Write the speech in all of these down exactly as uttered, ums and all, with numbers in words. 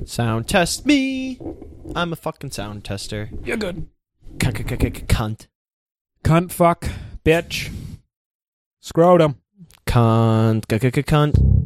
Sound test me. I'm a fucking sound tester. You're good. Cunt. Cunt, fuck, bitch. Scrotum. Cunt. Cunt.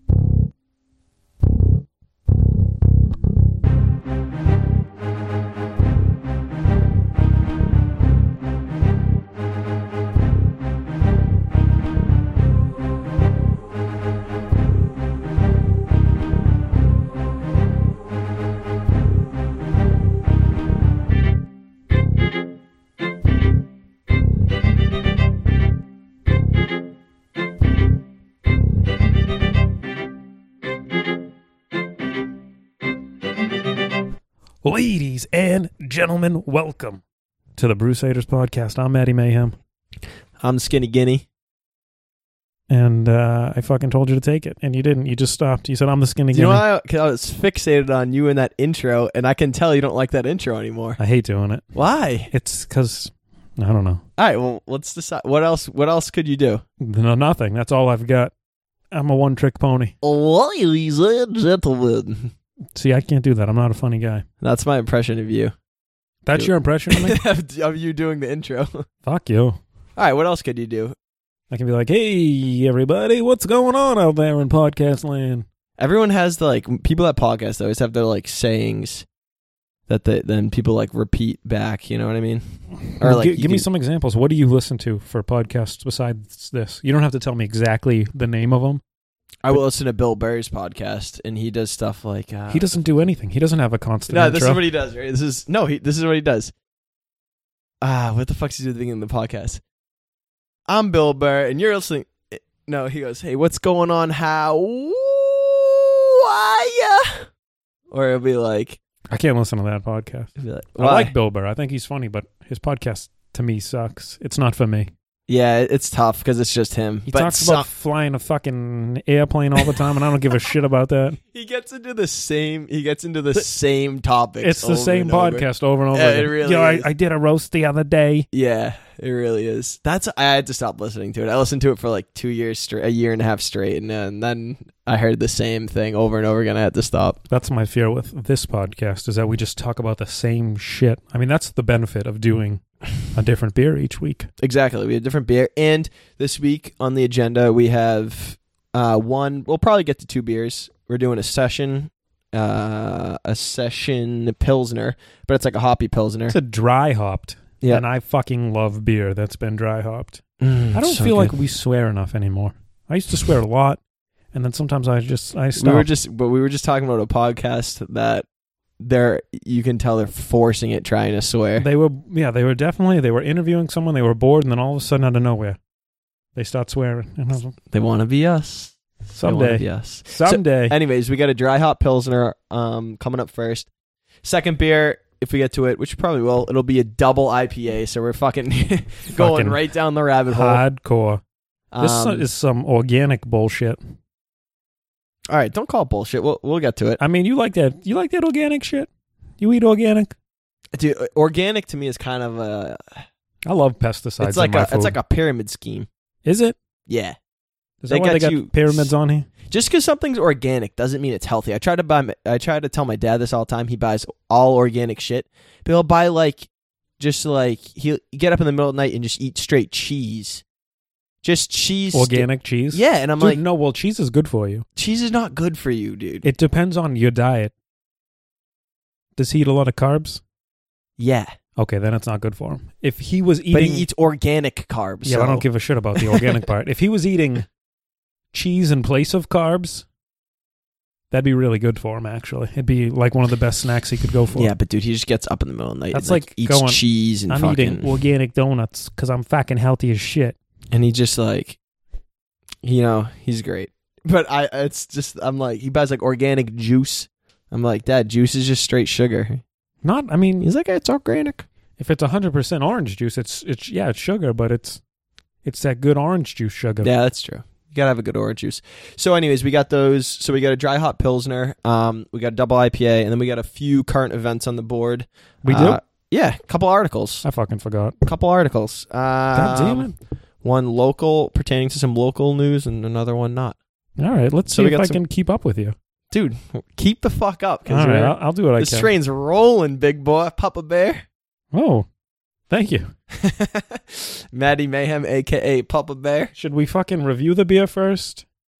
Ladies and gentlemen, welcome to the Brusaders podcast. I'm Maddie Mayhem. I'm the Skinny Guinea. And uh, I fucking told you to take it, and you didn't. You just stopped. You said, I'm the Skinny You Guinea. know why? Because I was fixated on you in that intro, and I can tell you don't like that intro anymore. I hate doing it. Why? It's because, I don't know. All right, well, let's decide. What else What else could you do? No, nothing. That's all I've got. I'm a one-trick pony. Ladies and gentlemen. See, I can't do that. I'm not a funny guy. That's my impression of you. That's Do- your impression of me? of, of you doing the intro. Fuck you. All right, what else could you do? I can be like, hey, everybody, what's going on out there in podcast land? Everyone has the, like, people that podcast always have their, like, sayings that they, then people, like, repeat back, you know what I mean? Or like, G- you give me can- some examples. What do you listen to for podcasts besides this? You don't have to tell me exactly the name of them. I will listen to Bill Burr's podcast, and he does stuff like... Uh, He doesn't do anything. He doesn't have a constant No, intro. this is what he does, right? This is... No, he, this is what he does. Ah, what the fuck's he doing at the beginning of the podcast? I'm Bill Burr, and you're listening... No, he goes, hey, what's going on? How are ya? Or it'll be like... I can't listen to that podcast. It'll be like I why? like Bill Burr. I think he's funny, but his podcast to me sucks. It's not for me. Yeah, it's tough because it's just him. He but talks some- about flying a fucking airplane all the time, and I don't give a shit about that. He gets into the same. He gets into the same topics. It's the over same and over. podcast over and over Yeah, again. it really Yo, I, is. I did a roast the other day. Yeah, it really is. That's. I had to stop listening to it. I listened to it for like two years straight, a year and a half straight, and, and then I heard the same thing over and over again. I had to stop. That's my fear with this podcast, is that we just talk about the same shit. I mean, that's the benefit of doing a different beer each week. Exactly. We have different beer, and this week on the agenda we have uh, one. We'll probably get to two beers. We're doing a session, uh, a session pilsner, but it's like a hoppy pilsner. It's a dry hopped. Yeah. And I fucking love beer that's been dry hopped. Mm, I don't so feel good. like we swear enough anymore. I used to swear a lot, and then sometimes I just I stop. We were just, but we were just talking about a podcast that they're, you can tell they're forcing it, trying to swear. They were, yeah, they were definitely, they were interviewing someone, they were bored, and then all of a sudden, out of nowhere, they start swearing. And I was like, They want to be us. They wanna someday, be us. someday. So, anyways, we got a dry hop pilsner um, coming up first. Second beer, if we get to it, which we probably will, it'll be a double I P A. So we're fucking going Fucking right down the rabbit hole. hardcore. This Um, is some organic bullshit. all right, don't call it bullshit. We'll we'll get to it. I mean, you like that? You like that organic shit? You eat organic? Dude, organic to me is kind of a. I love pesticides. It's like in my a food. it's like a pyramid scheme. Is it? Yeah. Is They that why they got got you- pyramids on here? Just because something's organic doesn't mean it's healthy. I try to buy. my- I try to tell my dad this all the time. He buys all organic shit, but he'll buy like, just like he'll get up in the middle of the night and just eat straight cheese, just cheese. Organic cheese? Yeah, and I'm Dude, like, no. Well, cheese is good for you. cheese is not good for you, dude. It depends on your diet. Does he eat a lot of carbs? Yeah, Okay, then it's not good for him. If he was eating, but he eats organic carbs. yeah, so. I don't give a shit about the organic part. If he was eating cheese in place of carbs, that'd be really good for him. Actually, it'd be like one of the best snacks he could go for. Yeah, but dude, he just gets up in the middle of the night. That's and, like, like eats going, cheese and I'm fucking, eating organic donuts because I'm fucking healthy as shit. and he just like, you know, he's great. But I, it's just, I'm like, he buys like organic juice. I'm like, Dad, juice is just straight sugar. Not, I mean, He's like, it's organic. if it's one hundred percent orange juice, it's it's yeah, it's sugar, but it's it's that good orange juice sugar. Yeah, that's true. You gotta have a good orange juice. So, anyways, we got those. So we got a dry hop pilsner. Um, we got a double I P A, and then we got a few current events on the board. We do? Uh, yeah, a couple articles. I fucking forgot. A couple articles. Um, God damn it. One local pertaining to some local news, and another one not. All right, let's So see we if got I some- can keep up with you. Dude, keep the fuck up. All right, I'll, I'll do what I This can. train's rolling, big boy. Papa Bear. Oh, thank you. Maddie Mayhem, a k a. Papa Bear. Should we fucking review the beer first?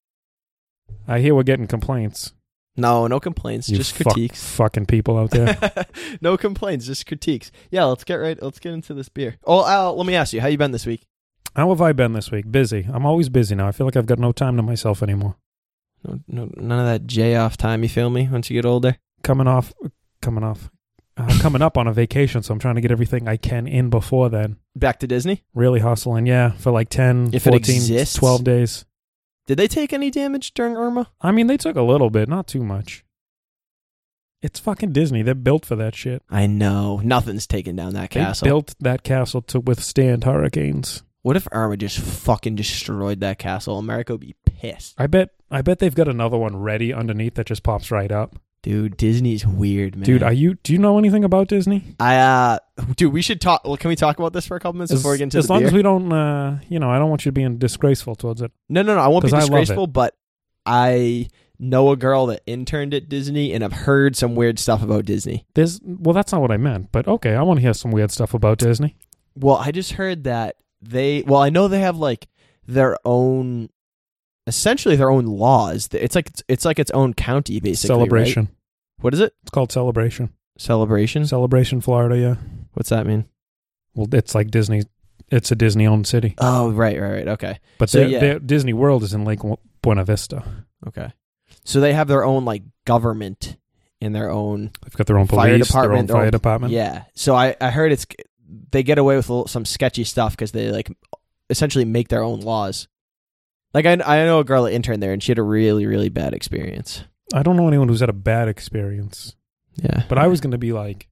I hear we're getting complaints. No, no complaints. You just fuck- critiques. fucking people out there. No complaints, just critiques. Yeah, let's get right. Let's get into this beer. Oh, Al, let me ask you, how you been this week? How have I been this week? Busy. I'm always busy now. I feel like I've got no time to myself anymore. No, no, none of that J off time. You feel me? Once you get older. Coming off, coming off, uh, coming up on a vacation, so I'm trying to get everything I can in before then. Back to Disney. Really hustling, yeah, for like ten, If it fourteen, exists. twelve days. Did they take any damage during Irma? I mean, they took a little bit, not too much. It's fucking Disney. They're built for that shit. I know. Nothing's taking down that They castle. built that castle to withstand hurricanes. What if Irma just fucking destroyed that castle? America would be pissed. I bet I bet they've got another one ready underneath that just pops right up. Dude, Disney's weird, man. Dude, are you do you know anything about Disney? I uh dude, we should talk well, can we talk about this for a couple minutes As, before we get into as the long beer? as we don't uh you know, I don't want you being disgraceful towards it. No, no, no, I won't be 'Cause I love disgraceful, but I know a girl that interned at Disney and I've heard some weird stuff about Disney. There's well, that's not what I meant, but okay, I want to hear some weird stuff about Disney. Well, I just heard that they well, I know they have like their own essentially their own laws. It's like it's, it's like its own county basically. Celebration. Right? What is it? It's called Celebration. Celebration? Celebration, Florida, yeah. What's that mean? Well, it's like Disney. It's a Disney-owned city. Oh, right, right, right. Okay. But So, their- yeah. their Disney World is in Lake Buena Vista. Okay. So they have their own like government and their own They've got their own Fire police, department, their their own fire own- department. Yeah. So I, I heard it's they get away with a little, some sketchy stuff because they like essentially make their own laws. Like I I know a girl that interned there and she had a really really bad experience. I don't know anyone who's had a bad experience. Yeah. But I was going to be like,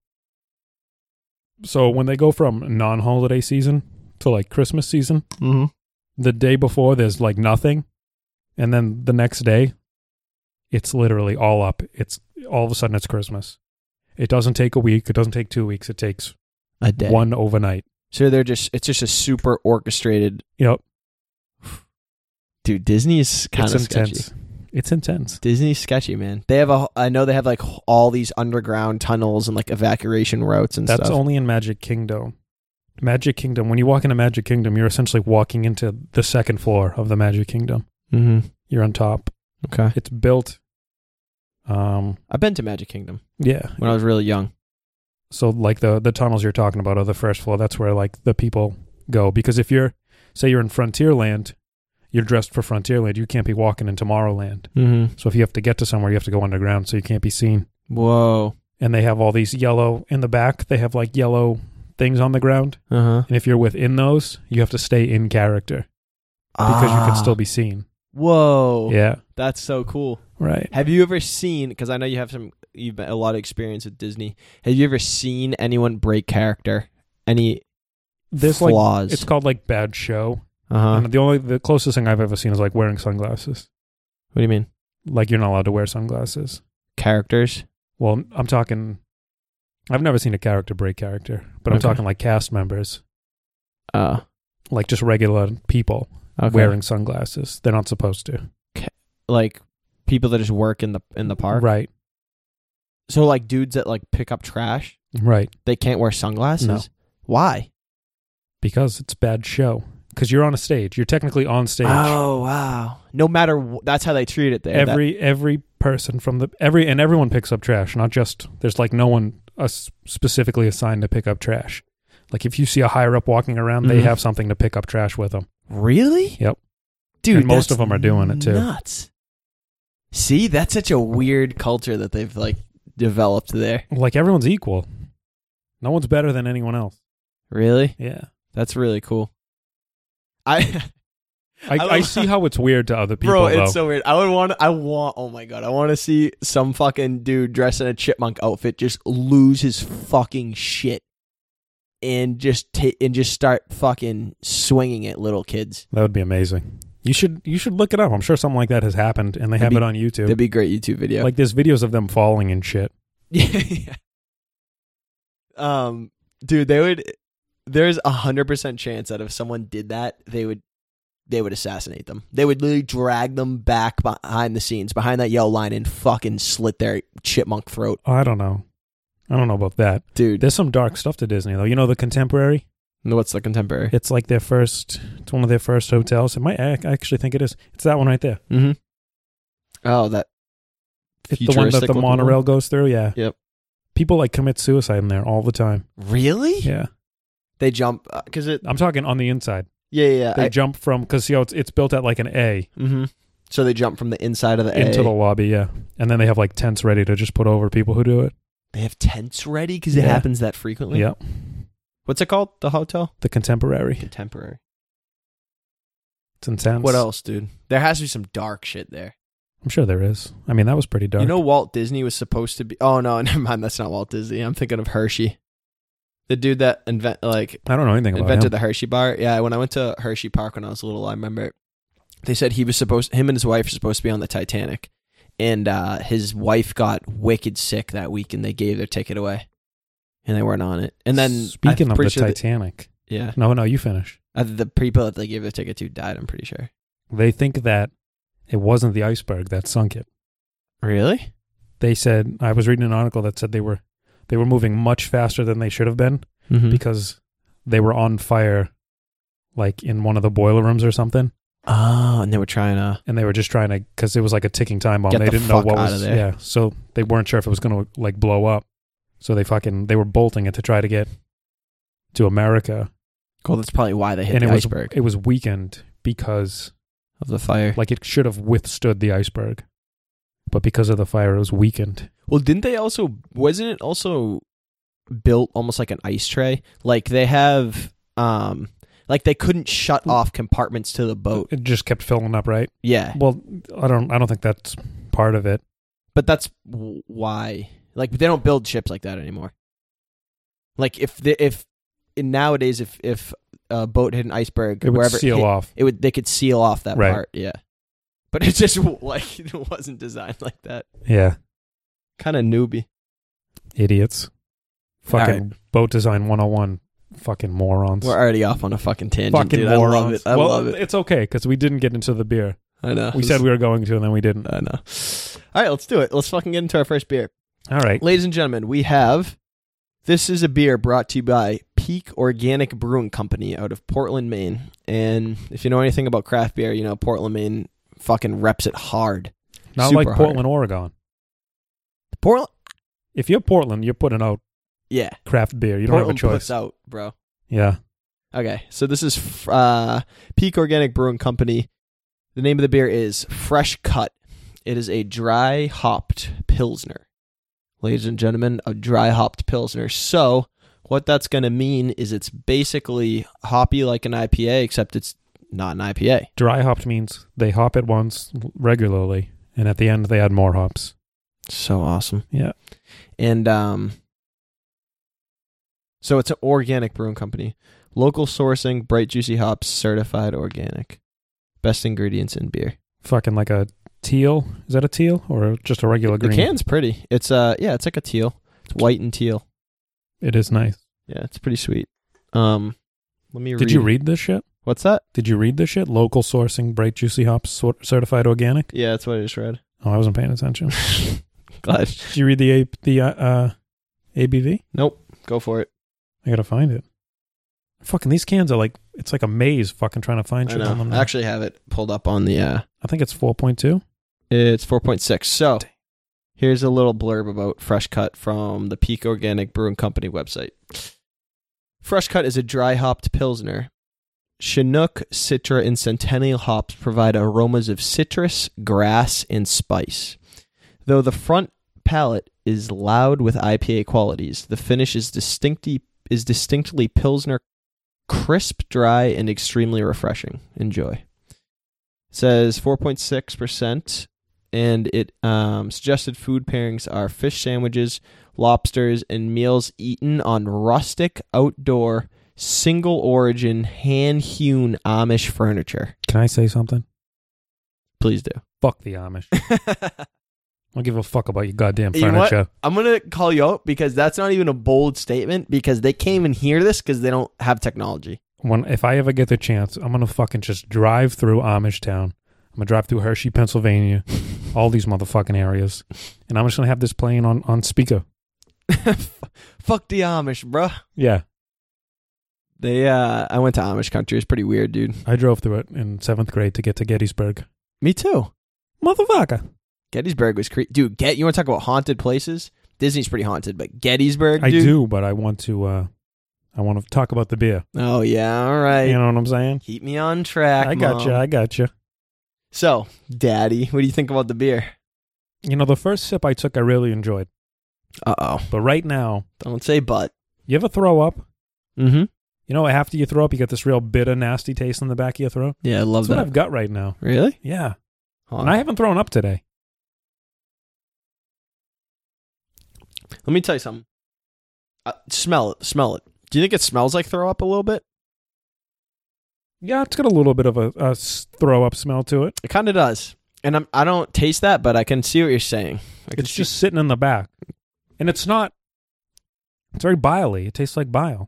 so when they go from non-holiday season to like Christmas season, Mm-hmm. the day before there's like nothing, and then the next day, it's literally all up. It's all of a sudden it's Christmas. It doesn't take a week. It doesn't take two weeks. It takes A day. one overnight. So they're just it's just a super orchestrated. Yep, Dude, Disney is kind it's of sketchy. intense. It's intense. Disney's sketchy, man. They have a I know they have like all these underground tunnels and like evacuation routes and That's stuff. only in Magic Kingdom. Magic Kingdom. When you walk into Magic Kingdom, you're essentially walking into the second floor of the Magic Kingdom. Mm-hmm. You're on top. Okay. It's built. Um. I've been to Magic Kingdom Yeah. when I was really young. So like the the tunnels you're talking about are the first floor. That's where like the people go. Because if you're, say you're in Frontierland, you're dressed for Frontierland. You can't be walking in Tomorrowland. Mm-hmm. So if you have to get to somewhere, you have to go underground, so you can't be seen. Whoa. And they have all these yellow in the back. They have like yellow things on the ground. Uh-huh. And if you're within those, you have to stay in character because you can still be seen. Whoa. Yeah. That's so cool. Right. Have you ever seen, because I know you have some, you've been, a lot of experience with Disney. Have you ever seen anyone break character? Any There's flaws? like it's called like bad show. uh-huh. And the only the closest thing I've ever seen is like wearing sunglasses. What do you mean? Like you're not allowed to wear sunglasses. Characters? Well, I'm talking. I've never seen a character break character, but I'm Okay. talking like cast members, Uh, like just regular people okay. wearing sunglasses. They're not supposed to. Like people that just work in the in the park? Right. So like dudes that like pick up trash, Right. they can't wear sunglasses? No. Why? Because it's bad show. Because you're on a stage. You're technically on stage. Oh, wow. No matter, wh- that's how they treat it there. every every person from the every and everyone picks up trash. Not just there's like no one uh, specifically assigned to pick up trash. Like if you see a higher up walking around, they Mhm. have something to pick up trash with them. That, really? Yep. Dude, And most that's of them are doing it, too. Nuts. See, that's such a weird culture that they've like developed there. Like everyone's equal. No one's better than anyone else. Really? Yeah. That's really cool. I I, I I, love- see how it's weird to other people, Bro, though. it's so weird. I would want I want oh my god, I want to see some fucking dude dressed in a chipmunk outfit just lose his fucking shit and just ta- and just start fucking swinging at little kids. That would be amazing. You should you should look it up. I'm sure something like that has happened, and they That'd have be- it on YouTube. That'd be a great YouTube video. Like there's videos of them falling and shit. yeah. Um, dude, they would. There's a hundred percent chance that if someone did that, they would they would assassinate them. They would literally drag them back behind the scenes, behind that yellow line, and fucking slit their chipmunk throat. I don't know. I don't know about that. Dude. There's some dark stuff to Disney, though. You know the Contemporary? What's the Contemporary? It's like their first, it's one of their first hotels. It might, I actually think it is. It's that one right there. Mm-hmm. Oh, that It's the one that the monorail one? goes through, yeah. Yep. People like commit suicide in there all the time. Really? Yeah. They jump, because uh, it... I'm talking on the inside. Yeah, yeah, yeah. They I, jump from, because, you know, it's, it's built at like an A. Mm-hmm. So they jump from the inside of the Into A. the lobby, yeah. And then they have like tents ready to just put over people who do it. They have tents ready? Because it Yeah. happens that frequently? Yeah. What's it called? The hotel? The Contemporary. Contemporary. It's intense. What else, dude? There has to be some dark shit there. I'm sure there is. I mean, that was pretty dark. You know Walt Disney was supposed to be... Oh, no, never mind. That's not Walt Disney. I'm thinking of Hershey. The dude that invent like I don't know anything about invented him. the Hershey bar. Yeah, when I went to Hershey Park when I was little, I remember they said he was supposed... Him and his wife were supposed to be on the Titanic. And uh, his wife got wicked sick that week, and they gave their ticket away. And they weren't on it. And then... Speaking I'm of the pretty sure that- Titanic. yeah. No, no, you finish. Uh, the people that they gave their ticket to died, I'm pretty sure. They think that it wasn't the iceberg that sunk it. Really? They said, I was reading an article that said they were they were moving much faster than they should have been Mm-hmm. because they were on fire like in one of the boiler rooms or something. Oh, and they were trying to... And they were just trying to, because it was like a ticking time bomb. Get They the didn't know fuck what out was, of there. yeah. So they weren't sure if it was going to like blow up. So they fucking, they were bolting it to try to get to America. Cool, that's probably why they hit and the it was, iceberg. it was weakened because Of the fire. like it should have withstood the iceberg. But because of the fire, it was weakened. Well, didn't they also... Wasn't it also built almost like an ice tray? Like they have... um, Like they couldn't shut off compartments to the boat. It just kept filling up, right? Yeah. Well, I don't I don't think that's part of it. But that's w- why... Like, they don't build ships like that anymore. Like, if... The, if nowadays, if, if a boat hit an iceberg... It would wherever seal hit, off. It would. They could seal off that Right. part, yeah. But it just, like, it wasn't designed like that. Yeah. Kind of newbie. Idiots. Fucking All boat design one oh one. Fucking morons. We're already off on a fucking tangent, Fucking dude. morons. I love it. I well, love it. It's okay, because we didn't get into the beer. I know. We said we were going to, and then we didn't. I know. All right, let's do it. Let's fucking get into our first beer. All right. Ladies and gentlemen, we have... This is a beer brought to you by Peak Organic Brewing Company out of Portland, Maine. And if you know anything about craft beer, you know Portland, Maine fucking reps it hard. Not Super like hard. Portland, Oregon. Portland? If you're Portland, you're putting out Yeah. craft beer. You don't Portland have a puts choice. out, bro. Yeah. Okay, so this is f- uh, Peak Organic Brewing Company. The name of the beer is Fresh Cut. It is a dry hopped Pilsner. Ladies and gentlemen, a dry hopped Pilsner. So, what that's going to mean is it's basically hoppy like an I P A, except it's not an I P A. Dry hopped means they hop it once regularly, and at the end they add more hops. So awesome. Yeah. And um, so it's an organic brewing company. Local sourcing, bright juicy hops, certified organic. Best ingredients in beer. Fucking like a teal. Is that a teal or just a regular The green? can's pretty. It's uh yeah, it's like a teal. It's white and teal. It is nice. Yeah, it's pretty sweet. Um, let me. Did read. you read this shit? What's that? Did you read this shit? Local sourcing, bright juicy hops, sor- certified organic. Yeah, that's what I just read. Oh, I wasn't paying attention. Glad. Did you read the A- the uh, uh, A B V? Nope. Go for it. I gotta find it. Fucking these cans are like, it's like a maze. Fucking trying to find I shit on know. them. I now. actually have it pulled up on the. Uh, I think it's four point two. it's four point six. So, here's a little blurb about Fresh Cut from the Peak Organic Brewing Company website. Fresh Cut is a dry hopped Pilsner. Chinook, Citra, and Centennial hops provide aromas of citrus, grass, and spice. Though the front palate is loud with I P A qualities, the finish is distinctly is distinctly Pilsner, crisp, dry, and extremely refreshing. Enjoy. It says four point six percent, and it um, suggested food pairings are fish sandwiches, lobsters, and meals eaten on rustic, outdoor, single origin, hand-hewn Amish furniture. Can I say something? Please do. Fuck the Amish. I don't give a fuck about your goddamn You know what? furniture. I'm going to call you out because that's not even a bold statement because they can't even hear this because they don't have technology. when if I ever get the chance, I'm gonna fucking just drive through Amish Town. I'm gonna drive through Hershey, Pennsylvania, all these motherfucking areas, and I'm just gonna have this playing on on speaker. Fuck the Amish, bruh. Yeah, They, uh, I went to Amish country. It's pretty weird, dude. I drove through it in seventh grade to get to Gettysburg. Me too. Motherfucker. Gettysburg was creepy. Dude, get, you want to talk about haunted places? Disney's pretty haunted, but Gettysburg, dude? I do, but I want to. Uh, I want to talk about the beer. Oh, yeah, all right. You know what I'm saying? Keep me on track, I got Mom. you. I got you. So, Daddy, what do you think about the beer? You know, the first sip I took, I really enjoyed. Uh-oh. But right now, Don't say but. you ever throw up? Mm-hmm. You know, after you throw up, you get this real bitter, nasty taste in the back of your throat. Yeah, I love That's that. what I've got right now. Really? Yeah. Huh. And I haven't thrown up today. Let me tell you something. Uh, smell it. Smell it. Do you think it smells like throw up a little bit? Yeah, it's got a little bit of a, a s- throw up smell to it. It kind of does. And I'm, I don't taste that, but I can see what you're saying. I can It's see- just sitting in the back. And it's not, it's very bile-y. It tastes like bile.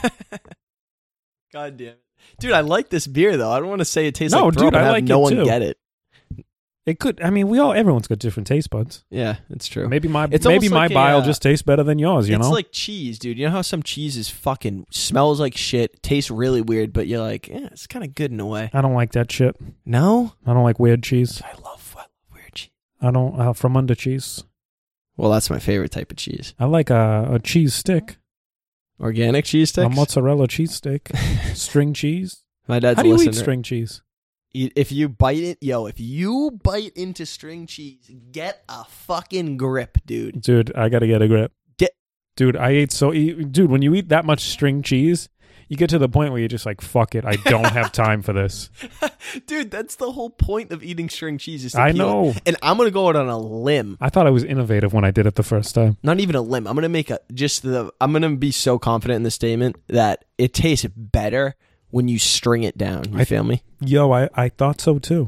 God damn it. Dude, I like this beer, though. I don't want to say it tastes No, like throw dude, up and I have like no it one too. get it. It could, I mean, we all, everyone's got different taste buds. Yeah, it's true. Maybe my It's maybe almost my like a, bile uh, just tastes better than yours, you it's know? like cheese, dude. You know how some cheese is fucking smells like shit, tastes really weird, but you're like, yeah, it's kind of good in a way. I don't like that shit. No? I don't like weird cheese. I love, I love weird cheese. I don't, uh, from under cheese. Well, that's my favorite type of cheese. I like a, a cheese stick. Organic cheese A sticks? mozzarella cheese stick. String cheese. My dad's How do you eat listener. string cheese? Eat- If you bite it, yo, if you bite into string cheese, get a fucking grip, dude. Dude, I gotta get a grip. Get- Dude, I ate so... Eat, dude, when you eat that much string cheese, you get to the point where you're just like, fuck it, I don't have time for this. Dude, that's the whole point of eating string cheese. Is to I peel know. it. And I'm going to go out on a limb. I thought I was innovative when I did it the first time. Not even a limb. I'm going to make a, just the, I'm going to be so confident in the statement that it tastes better when you string it down. You I- feel me? Yo, I, I thought so too.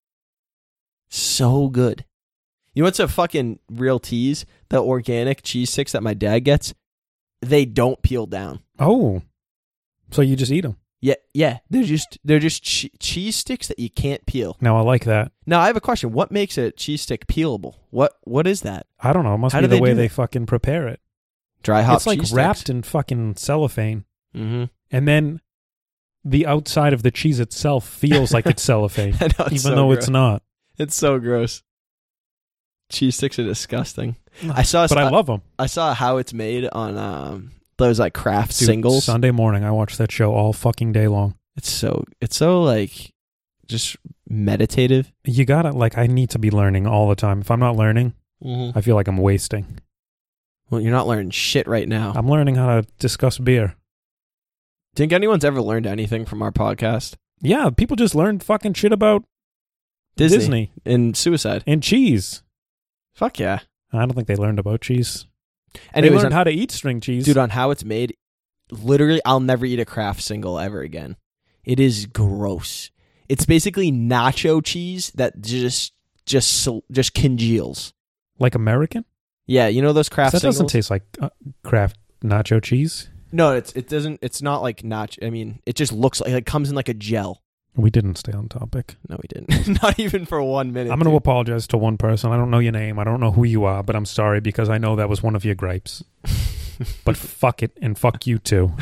So good. You know what's a fucking real tease? The organic cheese sticks that my dad gets, they don't peel down. Oh. So you just eat them. Yeah, yeah. They're just they're just che- cheese sticks that you can't peel. Now, I like that. Now I have a question. What makes a cheese stick peelable? What what is that? I don't know. It must How be do the they way do they that? fucking prepare it. Dry hop It's like cheese wrapped sticks? in fucking cellophane. Mm-hmm. And then the outside of the cheese itself feels like it's cellophane. I know, it's even so though gross. it's not. It's so gross. Cheese sticks are disgusting. I saw, But I love them. I saw how it's made on um those like craft Dude, singles. Sunday morning, I watched that show all fucking day long. It's so it's so like just meditative. You gotta, like, I need to be learning all the time. If I'm not learning, Mm-hmm. I feel like I'm wasting. Well, you're not learning shit right now. I'm learning how to discuss beer. Think anyone's ever learned anything from our podcast? Yeah, people just learn fucking shit about Disney, Disney and suicide. and cheese. Fuck yeah. I don't think they learned about cheese. Anyways, they learned on, how to eat string cheese. dude, on how it's made, literally, I'll never eat a craft single ever again. It is gross. It's basically nacho cheese that just just so- just congeals. Like American? Yeah, you know those craft That singles? doesn't taste like uh, Kraft nacho cheese. No, it's it doesn't. It's not like nacho. I mean, it just looks like it comes in like a gel. We didn't stay on topic. No, we didn't. Not even for one minute. I'm going to dude. apologize to one person. I don't know your name. I don't know who you are, but I'm sorry because I know that was one of your gripes. But fuck it and fuck you too.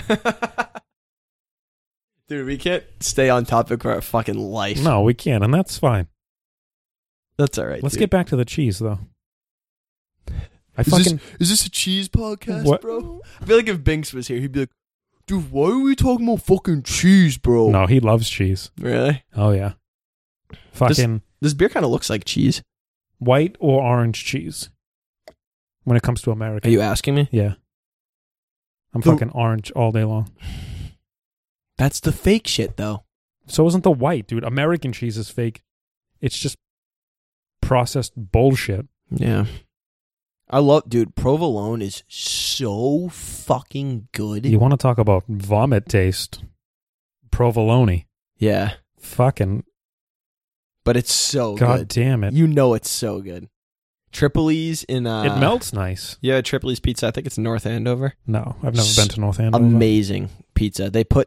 Dude, we can't stay on topic for our fucking life. No, we can't, and that's fine. That's all right. Let's dude. get back to the cheese, though. I Is fucking this, is this a cheese podcast, What? bro? I feel like if Binks was here, he'd be like, dude, why are we talking about fucking cheese, bro? no. He loves cheese. Really? Oh yeah, fucking This beer kind of looks like cheese. white or orange cheese. When it comes to America, Are you asking me? yeah, I'm Who- fucking orange all day long. That's the fake shit, though. So isn't the white, dude? American cheese is fake. It's just processed bullshit. Yeah. I love, dude, provolone is so fucking good. You want to talk about vomit taste? Provolone. Yeah. Fucking But it's so god good. damn it. You know it's so good. Tripoli's in uh it melts nice. Yeah, Tripoli's pizza. I think it's North Andover. No, I've never S- been to North Andover. Amazing pizza. They put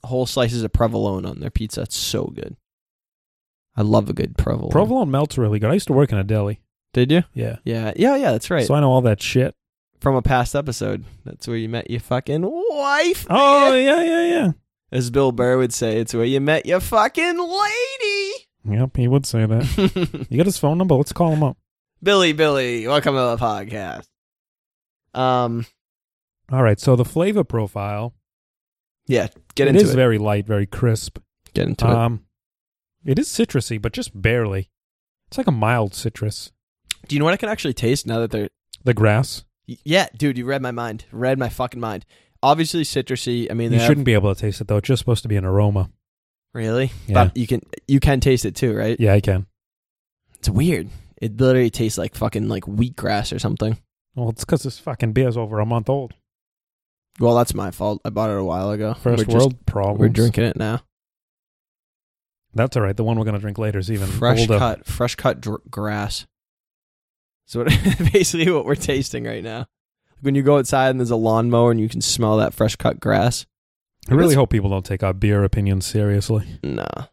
whole slices of provolone on their pizza. It's so good. I love a good provolone. Provolone melts really good. I used to work in a deli. Did you? Yeah. Yeah, yeah, yeah, that's right. So I know all that shit. From a past episode. That's where you met your fucking wife. Oh, man. yeah, yeah, yeah. As Bill Burr would say, it's where you met your fucking lady. Yep, he would say that. You got his phone number? Let's call him up. Billy, Billy, welcome to the podcast. Um, All right, so the flavor profile. Yeah, get it into is it. very light, very crisp. Get into Um, it is citrusy, but just barely. It's like a mild citrus. it. Do you know what I can actually taste now that they're... The grass. Yeah, dude, you read my mind. Read my fucking mind. Obviously citrusy. I mean, You they shouldn't have... be able to taste it, though. It's just supposed to be an aroma. Really? Yeah. But you can you can taste it too, right? Yeah, I can. It's weird. It literally tastes like fucking like wheatgrass or something. Well, it's because this fucking beer's over a month old. Well, that's my fault. I bought it a while ago. First We're world just, problems. We're drinking it now. That's all right. The one we're going to drink later is even Fresh older. cut, fresh cut dr- grass. So what, basically what we're tasting right now. When you go outside and there's a lawnmower and you can smell that fresh cut grass. I really That's- hope people don't take our beer opinions seriously. Nah.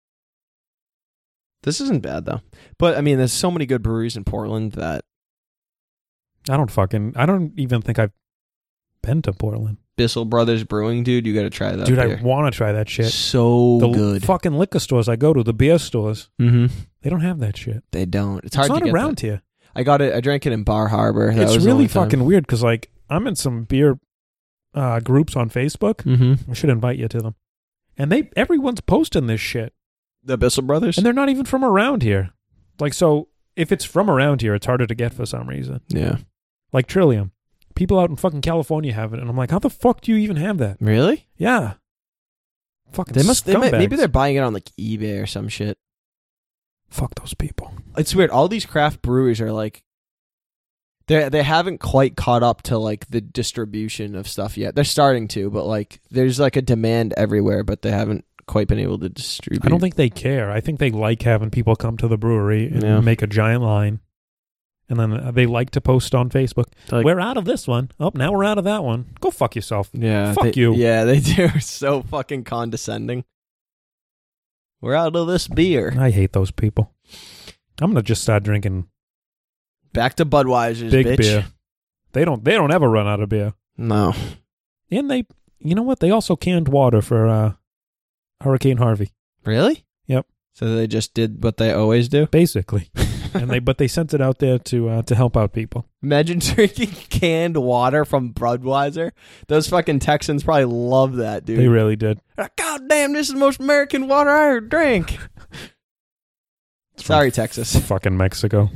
This isn't bad though. But I mean, there's so many good breweries in Portland that I don't fucking... I don't even think I've been to Portland. Bissell Brothers Brewing, dude, you got to try that. Dude, beer. I want to try that shit. So the good. fucking liquor stores I go to, the beer stores, Mm-hmm. they don't have that shit. They don't. It's It's hard not to get around that. here. I got it. I drank it in Bar Harbor. That It's was the really only time. fucking weird because, like, I'm in some beer uh, groups on Facebook. Mm-hmm. I should invite you to them. And they everyone's posting this shit. The Bissell Brothers. And they're not even from around here. Like, so if it's from around here, it's harder to get for some reason. Yeah. Like Trillium. People out in fucking California have it. And I'm like, how the fuck do you even have that? Really? Yeah. Fucking They must. They might, scumbags. maybe they're buying it on like eBay or some shit. Fuck those people. It's weird. All these craft breweries are like, they they haven't quite caught up to like the distribution of stuff yet. They're starting to, but like, there's like a demand everywhere, but they haven't quite been able to distribute. I don't think they care. I think they like having people come to the brewery and Yeah. make a giant line. And then they like to post on Facebook, Like- we're out of this one. Oh, now we're out of that one. Go fuck yourself. Yeah. Fuck they- you. Yeah, they do. So fucking condescending. We're out of this beer. I hate those people. I'm going to just start drinking Back to Budweiser's, big bitch. beer. They don't They don't ever run out of beer. No. And they, you know what? They also canned water for uh, Hurricane Harvey, Really? Yep. So they just did what they always do? basically. and they But they sent it out there to uh, to help out people. Imagine drinking canned water from Budweiser. Those fucking Texans probably love that, dude. They really did. God damn, this is the most American water I ever drank. Sorry, Texas. Fucking Mexico.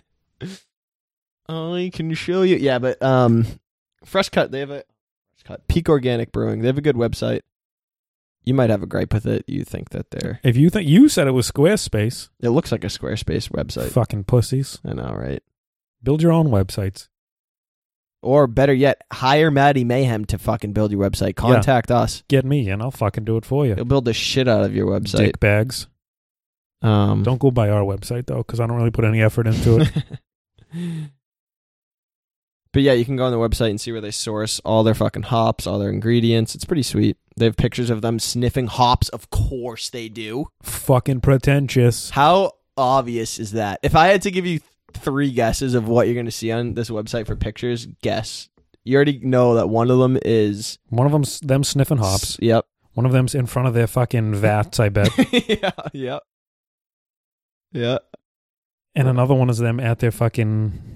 I can show you. Yeah, but um, Fresh Cut, they have a Fresh Cut Peak Organic Brewing. They have a good website. You might have a gripe with it. You think that they're... If you think you said it was Squarespace, It looks like a Squarespace website. fucking pussies. I know, right? Build your own websites. Or better yet, hire Maddie Mayhem to fucking build your website. Contact us. Get me and I'll fucking do it for you. He'll build the shit out of your website. Dick bags. Um, Don't go by our website though, because I don't really put any effort into it. But yeah, you can go on the website and see where they source all their fucking hops, all their ingredients. It's pretty sweet. They have pictures of them sniffing hops. Of course they do. Fucking pretentious. How obvious is that? If I had to give you three guesses of what you're going to see on this website for pictures, guess. You already know that one of them is... One of them's them sniffing hops. Yep. One of them's in front of their fucking vats, I bet. yeah, yep. Yeah. And another one is them at their fucking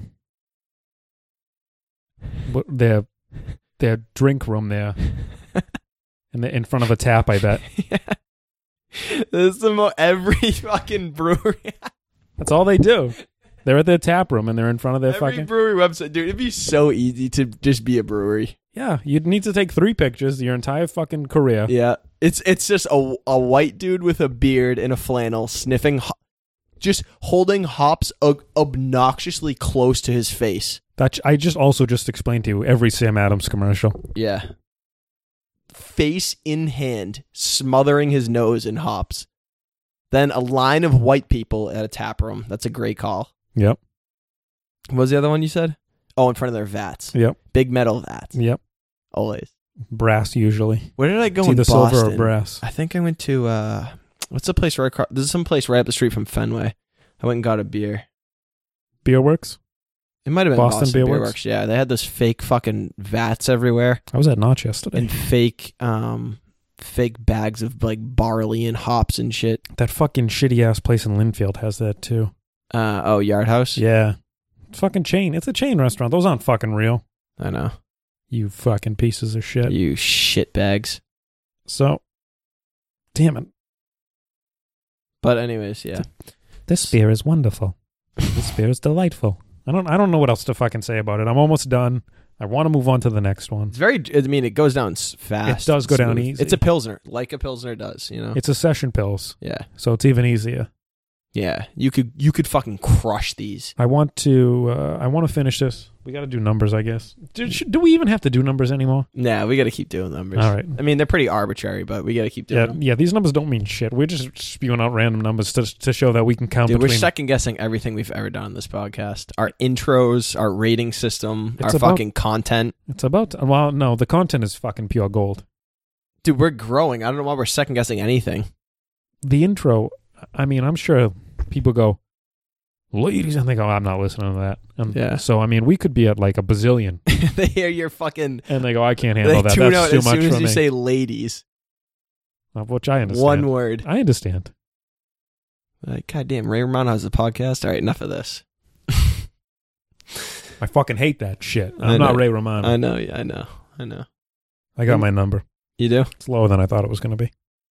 what- their their drink room there, and they're in front of a tap. I bet yeah. This is the mo- every fucking brewery. that's all they do. They're at their tap room and they're in front of their Every fucking brewery website, dude. It'd be so easy to just be a brewery. yeah. You'd need to take three pictures your entire fucking career. Yeah, it's it's just a a white dude with a beard and a flannel sniffing, ho- just holding hops ob- obnoxiously close to his face. That I just also just explained to you every Sam Adams commercial. Yeah, face in hand, smothering his nose in hops. Then a line of white people at a tap room. That's a great call. Yep. What was the other one you said? Oh, in front of their vats. Yep. Big metal vats. Yep. Always. Brass usually. Where did I go It's in either Boston? silver or brass. I think I went to uh, what's the place right across? There's some place right up the street from Fenway. I went and got a beer. Beer Works. It might have been Boston Boston, Beer Beer Works? Works. Yeah, they had those fake fucking vats everywhere I was at Notch yesterday. and fake um fake bags of like barley and hops and shit. That fucking shitty ass place in Linfield has that too. Uh oh, Yard House. Yeah. It's fucking chain. It's a chain restaurant. Those aren't fucking real. I know. You fucking pieces of shit. You shit bags. So, damn it. But anyways, yeah. This beer is wonderful. This beer is delightful. I don't I don't know what else to fucking say about it. I'm almost done. I want to move on to the next one. It's very. I mean, it goes down s- fast. It does go and down smooth. easy. It's a pilsner, like a pilsner does. You know. It's a session pills, Yeah. so it's even easier. Yeah. You could. You could fucking crush these. I want to uh, I want to finish this. We got to do numbers, I guess. Do, sh- do we even have to do numbers anymore? Nah, we got to keep doing numbers. All right. I mean, they're pretty arbitrary, but we got to keep doing Yeah, them. yeah. These numbers don't mean shit. We're just spewing out random numbers to to show that we can count Dude, we're between. second guessing everything we've ever done on this podcast. Our intros, our rating system, It's our about- fucking content. It's about to, well, no, the content is fucking pure gold. Dude, we're growing. I don't know why we're second guessing anything. The intro, I mean, I'm sure people go, ladies, and they go, I'm not listening to that. And Yeah. So, I mean, we could be at like a bazillion, They hear your fucking. and they go, I can't handle They that. tune That's out too as much soon as for you me. say ladies. Uh, Which I understand. One word. I understand. Like, goddamn, Ray Romano has a podcast. All right, enough of this. I fucking hate that shit. I I'm not know. Ray Romano. I know. Yeah, I know. I know. I got my number. You do? It's lower than I thought it was going to be.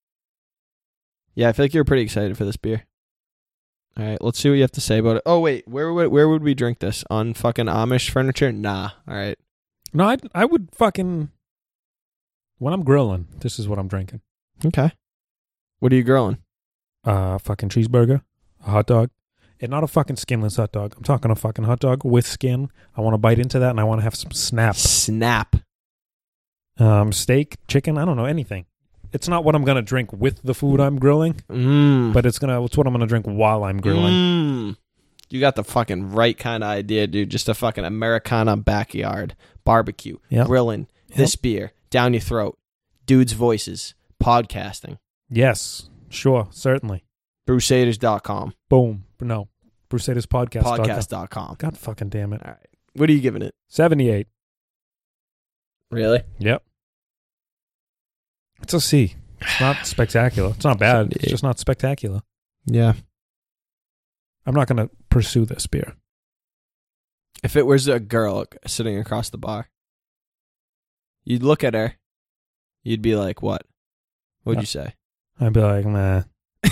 Yeah, I feel like you're pretty excited for this beer. All right, let's see what you have to say about it. Oh wait, where would where would we drink this? On fucking Amish furniture? Nah. All right. No, I I would fucking when I'm grilling, this is what I'm drinking. Okay. What are you grilling? Uh, fucking cheeseburger, a hot dog, and not a fucking skinless hot dog. I'm talking a fucking hot dog with skin. I want to bite into that, and I want to have some snap. Snap. Um, steak, chicken. I don't know anything. It's not what I'm gonna drink with the food I'm grilling, Mmm. but it's gonna. It's what I'm gonna drink while I'm grilling. Mmm. You got the fucking right kind of idea, dude. Just a fucking Americana backyard barbecue, Yep. grilling, this beer down your throat, dudes' voices, podcasting. Yes, sure, certainly. Brusaders dot com. Boom. No, Brusaders podcast. Podcast dot com. God fucking damn it. All right. What are you giving it? seventy-eight. Really? Yep. It's a C. It's not spectacular. It's not bad. It's seventy-eight. just not spectacular. Yeah. I'm not going to pursue this beer. If it was a girl sitting across the bar, you'd look at her, you'd be like, what? What'd No. you say? I'd be like, nah,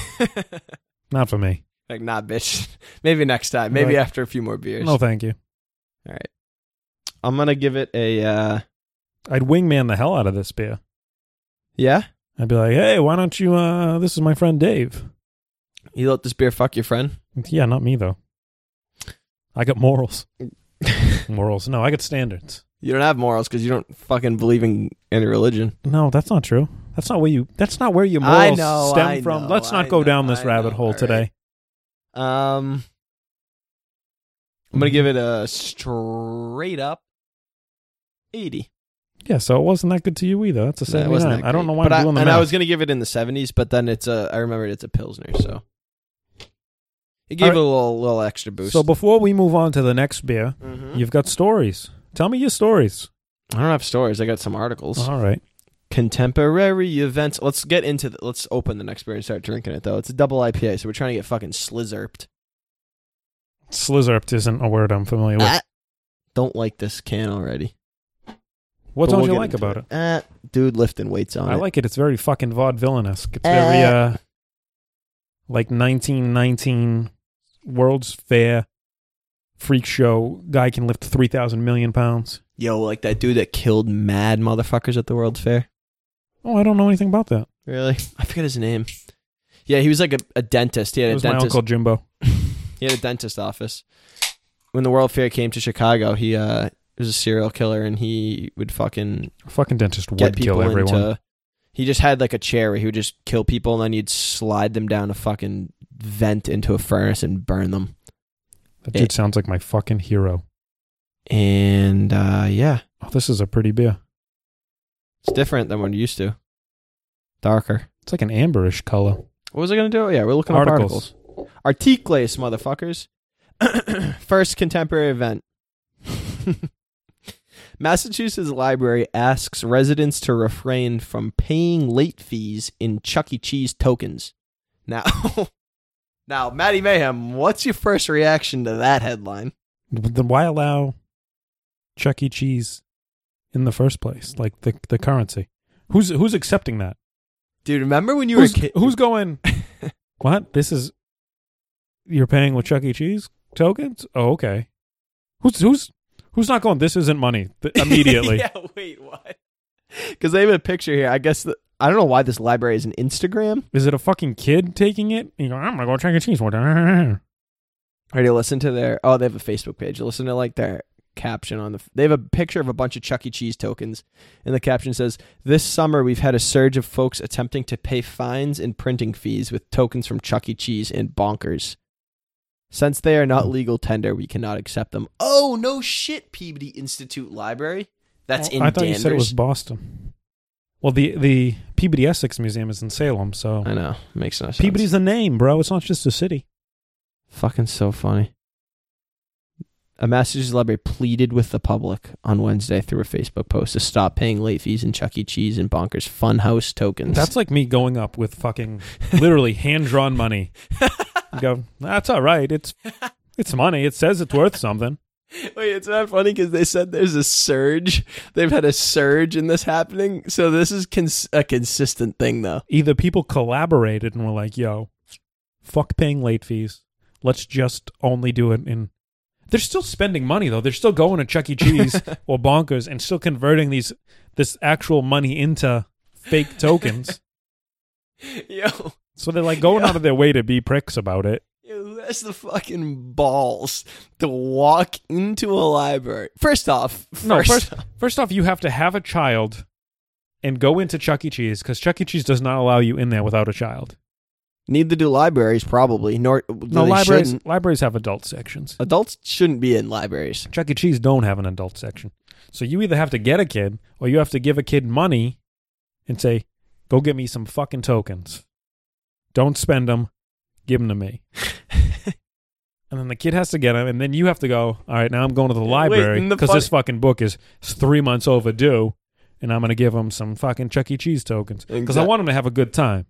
not for me. Like, nah, bitch. Maybe next time. Maybe Right. after a few more beers. No, thank you. All right. I'm going to give it a, uh, I'd wingman the hell out of this beer. yeah? I'd be like, hey, why don't you, uh, this is my friend Dave. You let this beer fuck your friend? Yeah, not me, though. I got morals. Morals. No, I got standards. You don't have morals because you don't fucking believe in any religion. No, that's not true. That's not where you, that's not where your I morals know, stem I from. know, Let's not I go know, down this I rabbit know. hole All today. right. Um, I'm going to give it a straight up eighty. Yeah, so it wasn't that good to you either. That's a No, it wasn't seventy-nine. that I don't great. know why but I'm I, doing the And math. I was going to give it in the seventies, but then it's a, I remembered it's a Pilsner, so. It gave All right. it a little little extra boost. So before we move on to the next beer, Mhm. you've got stories. Tell me your stories. I don't have stories. I got some articles. All right. Contemporary events. Let's get into the, let's open the next beer and start drinking it, though. It's a double I P A, so we're trying to get fucking slizzerped. Slizzerped isn't a word I'm familiar with. Ah. Don't like this can already. what But don't we'll you get like into about it? Ah, dude lifting weights on I it. like it. It's very fucking vaudevillain-esque. It's very, Uh. uh, like nineteen nineteen World's Fair freak show. Guy can lift three thousand million pounds. Yo, like that dude that killed mad motherfuckers at the World's Fair. Oh, I don't know anything about that. Really? I forget his name. Yeah, he was like a, a dentist. He had It a was my dentist. Uncle Jimbo. He had a dentist office. When the World Fair came to Chicago, he uh was a serial killer, and he would fucking A fucking dentist get would people kill everyone. into. He just had like a chair where he would just kill people, and then he'd slide them down a fucking vent into a furnace and burn them. That dude it- sounds like my fucking hero. And uh yeah, Oh, this is a pretty beer. It's different than what it used to. Darker. It's like an amberish color. What was I going to do? Yeah, we're looking Articles. up articles. Articles, motherfuckers. First contemporary event. Massachusetts Library asks residents to refrain from paying late fees in Chuck E. Cheese tokens. Now, now, Matty Mayhem, what's your first reaction to that headline? Then why allow Chuck E. Cheese in the first place? Like the the currency. Who's who's accepting that? Dude, remember when you who's, were a kid? Who's going, what? This is, you're paying with Chuck E. Cheese tokens? Oh, okay. Who's who's who's not going, this isn't money th- immediately? Yeah, wait, what? Because they have a picture here. I guess, the, I don't know why this library is an Instagram. Is it a fucking kid taking it? You go, I'm going to go Chuck E. Cheese one time. Already listen to their, oh, they have a Facebook page. Listen to like their caption on the, they have a picture of a bunch of Chuck E. Cheese tokens. And the caption says, this summer we've had a surge of folks attempting to pay fines and printing fees with tokens from Chuck E. Cheese and Bonkers. Since they are not legal tender, we cannot accept them. Oh, no shit, Peabody Institute Library. That's Oh, in I thought Danvers. you said it was Boston. Well, the, the Peabody Essex Museum is in Salem, so. I know. Makes no sense. Peabody's a name, bro. It's not just a city. Fucking so funny. A Massachusetts library pleaded with the public on Wednesday through a Facebook post to stop paying late fees in Chuck E. Cheese and Bonkers Funhouse tokens. That's like me going up with fucking literally hand-drawn money. You go, that's all right. It's it's money. It says it's worth something. Wait, it's not funny because they said there's a surge. They've had a surge in this happening. So this is cons- a consistent thing, though. Either people collaborated and were like, yo, fuck paying late fees. Let's just only do it in... They're still spending money, though. They're still going to Chuck E. Cheese or Bonkers and still converting these this actual money into fake tokens. Yo. So they're like going Yo. out of their way to be pricks about it. Yo, who has the fucking balls to walk into a library? First off, first, No, first, first off, you have to have a child and go into Chuck E. Cheese because Chuck E. Cheese does not allow you in there without a child. neither do libraries probably. Nor No, they libraries shouldn't. libraries have adult sections. Adults shouldn't be in libraries. Chuck E. Cheese don't have an adult section. So you either have to get a kid or you have to give a kid money and say, go get me some fucking tokens. Don't spend them. Give them to me. And then the kid has to get them, and then you have to go, all right, now I'm going to the library and the because fun- this fucking book is three months overdue, and I'm going to give them some fucking Chuck E. Cheese tokens because Exact- I want them to have a good time.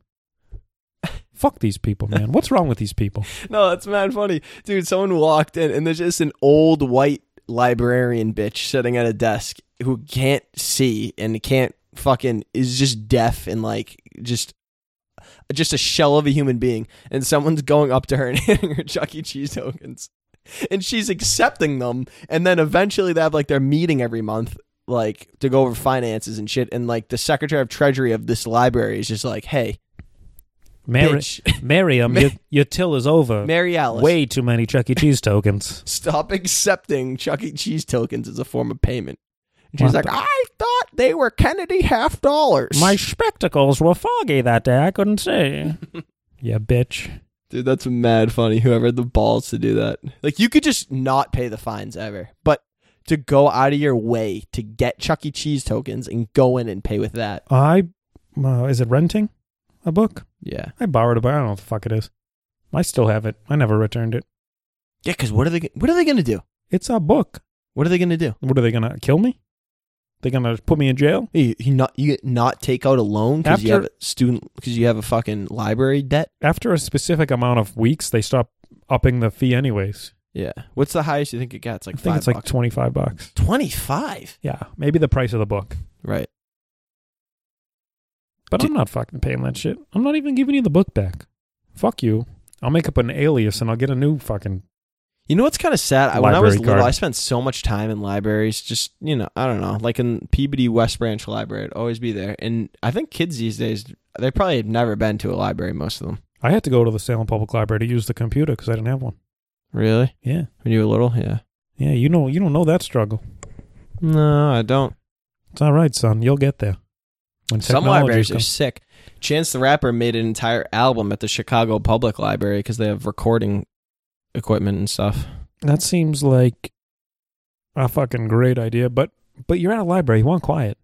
Fuck these people, man. What's wrong with these people? No, that's mad funny. Dude, someone walked in and there's just an old white librarian bitch sitting at a desk who can't see and can't fucking, is just deaf and like just just a shell of a human being. And someone's going up to her and handing her Chuck E. Cheese tokens. And she's accepting them. And then eventually they have like their meeting every month, like to go over finances and shit. And like the Secretary of Treasury of this library is just like, hey, Mary, bitch, Miriam, Ma- your, your till is over. Mary Alice. Way too many Chuck E. Cheese tokens. Stop accepting Chuck E. Cheese tokens as a form of payment. And she's What like, the- I thought they were Kennedy half dollars. My spectacles were foggy that day. I couldn't see. Yeah, bitch. Dude, that's mad funny. Whoever had the balls to do that. Like, you could just not pay the fines ever. But to go out of your way to get Chuck E. Cheese tokens and go in and pay with that. I, uh, is it renting a book? Yeah. I borrowed it, but I don't know what the fuck it is. I still have it. I never returned it. Yeah, because what are they What are they going to do? It's a book. What are they going to do? What are they gonna kill me? They gonna put me in jail? You, you not you not take out a loan because you After- have a student because you have a fucking library debt? After a specific amount of weeks, they stop upping the fee anyways. Yeah. What's the highest you think it gets? Like I think five it's like bucks? twenty-five bucks. twenty-five? Yeah, maybe the price of the book. Right. But Do- I'm not fucking paying that shit. I'm not even giving you the book back. Fuck you. I'll make up an alias and I'll get a new fucking... You know what's kind of sad? I, when I was Library little, card. I spent so much time in libraries. Just, you know, I don't know. Like in Peabody West Branch Library, I'd always be there. And I think kids these days, they probably have never been to a library, most of them. I had to go to the Salem Public Library to use the computer because I didn't have one. Really? Yeah. When you were little? Yeah. Yeah, you know, you don't know that struggle. No, I don't. It's all right, son. You'll get there. When Some technology libraries are comes- sick. Chance the Rapper made an entire album at the Chicago Public Library because they have recording equipment and stuff. That seems like a fucking great idea, but but you're at a library. You want quiet.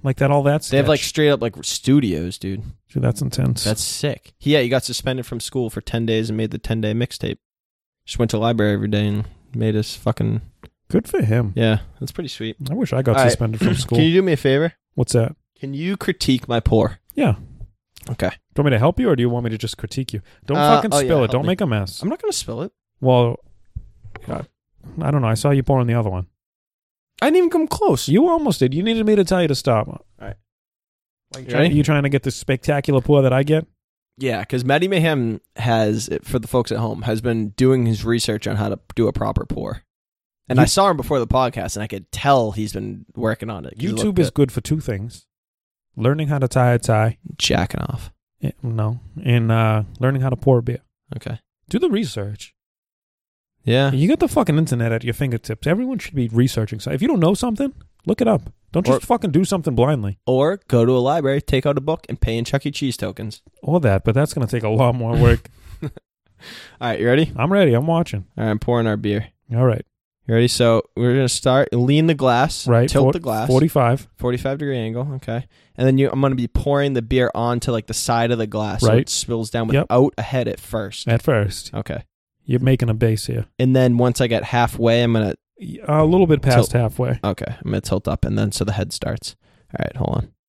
Like that, all that sketch. They have like straight up like studios, dude. Dude, that's intense. That's sick. Yeah, he got suspended from school for ten days and made the ten day mixtape. Just went to the library every day and made his fucking... Good for him. Yeah, that's pretty sweet. I wish I got All suspended right. from school. Can you do me a favor? What's that? Can you critique my pour? Yeah. Okay. Do you want me to help you, or do you want me to just critique you? Don't Uh, fucking oh, spill yeah, it. Don't help me. make a mess. I'm not going to spill it. Well, I, I don't know. I saw you pouring the other one. I didn't even come close. You almost did. You needed me to tell you to stop. All right. Like, You ready? you trying to get this spectacular pour that I get? Yeah, because Matty Mayhem has, for the folks at home, has been doing his research on how to do a proper pour. And You- I saw him before the podcast, and I could tell he's been working on it. 'cause it YouTube looked is good. good for two things: learning how to tie a tie. Jacking off. Eh, no, and uh, learning how to pour beer. Okay. Do the research. Yeah. You got the fucking internet at your fingertips. Everyone should be researching. So if you don't know something, look it up. Don't just Or- fucking do something blindly. Or go to a library, take out a book, and pay in Chuck E. Cheese tokens. Or that, but that's going to take a lot more work. All right, you ready? I'm ready. I'm watching. All right, I'm pouring our beer. All right. You ready? So we're going to start, lean the glass, Right. tilt For- the glass. forty-five. forty-five degree angle, okay. And then you, I'm going to be pouring the beer onto like the side of the glass so Right. it spills down Yep. without a head at first. At first. Okay. You're making a base here. And then once I get halfway, I'm going A little bit past Tilt. halfway. to, okay, I'm going to tilt up and then so the head starts. All right, hold on.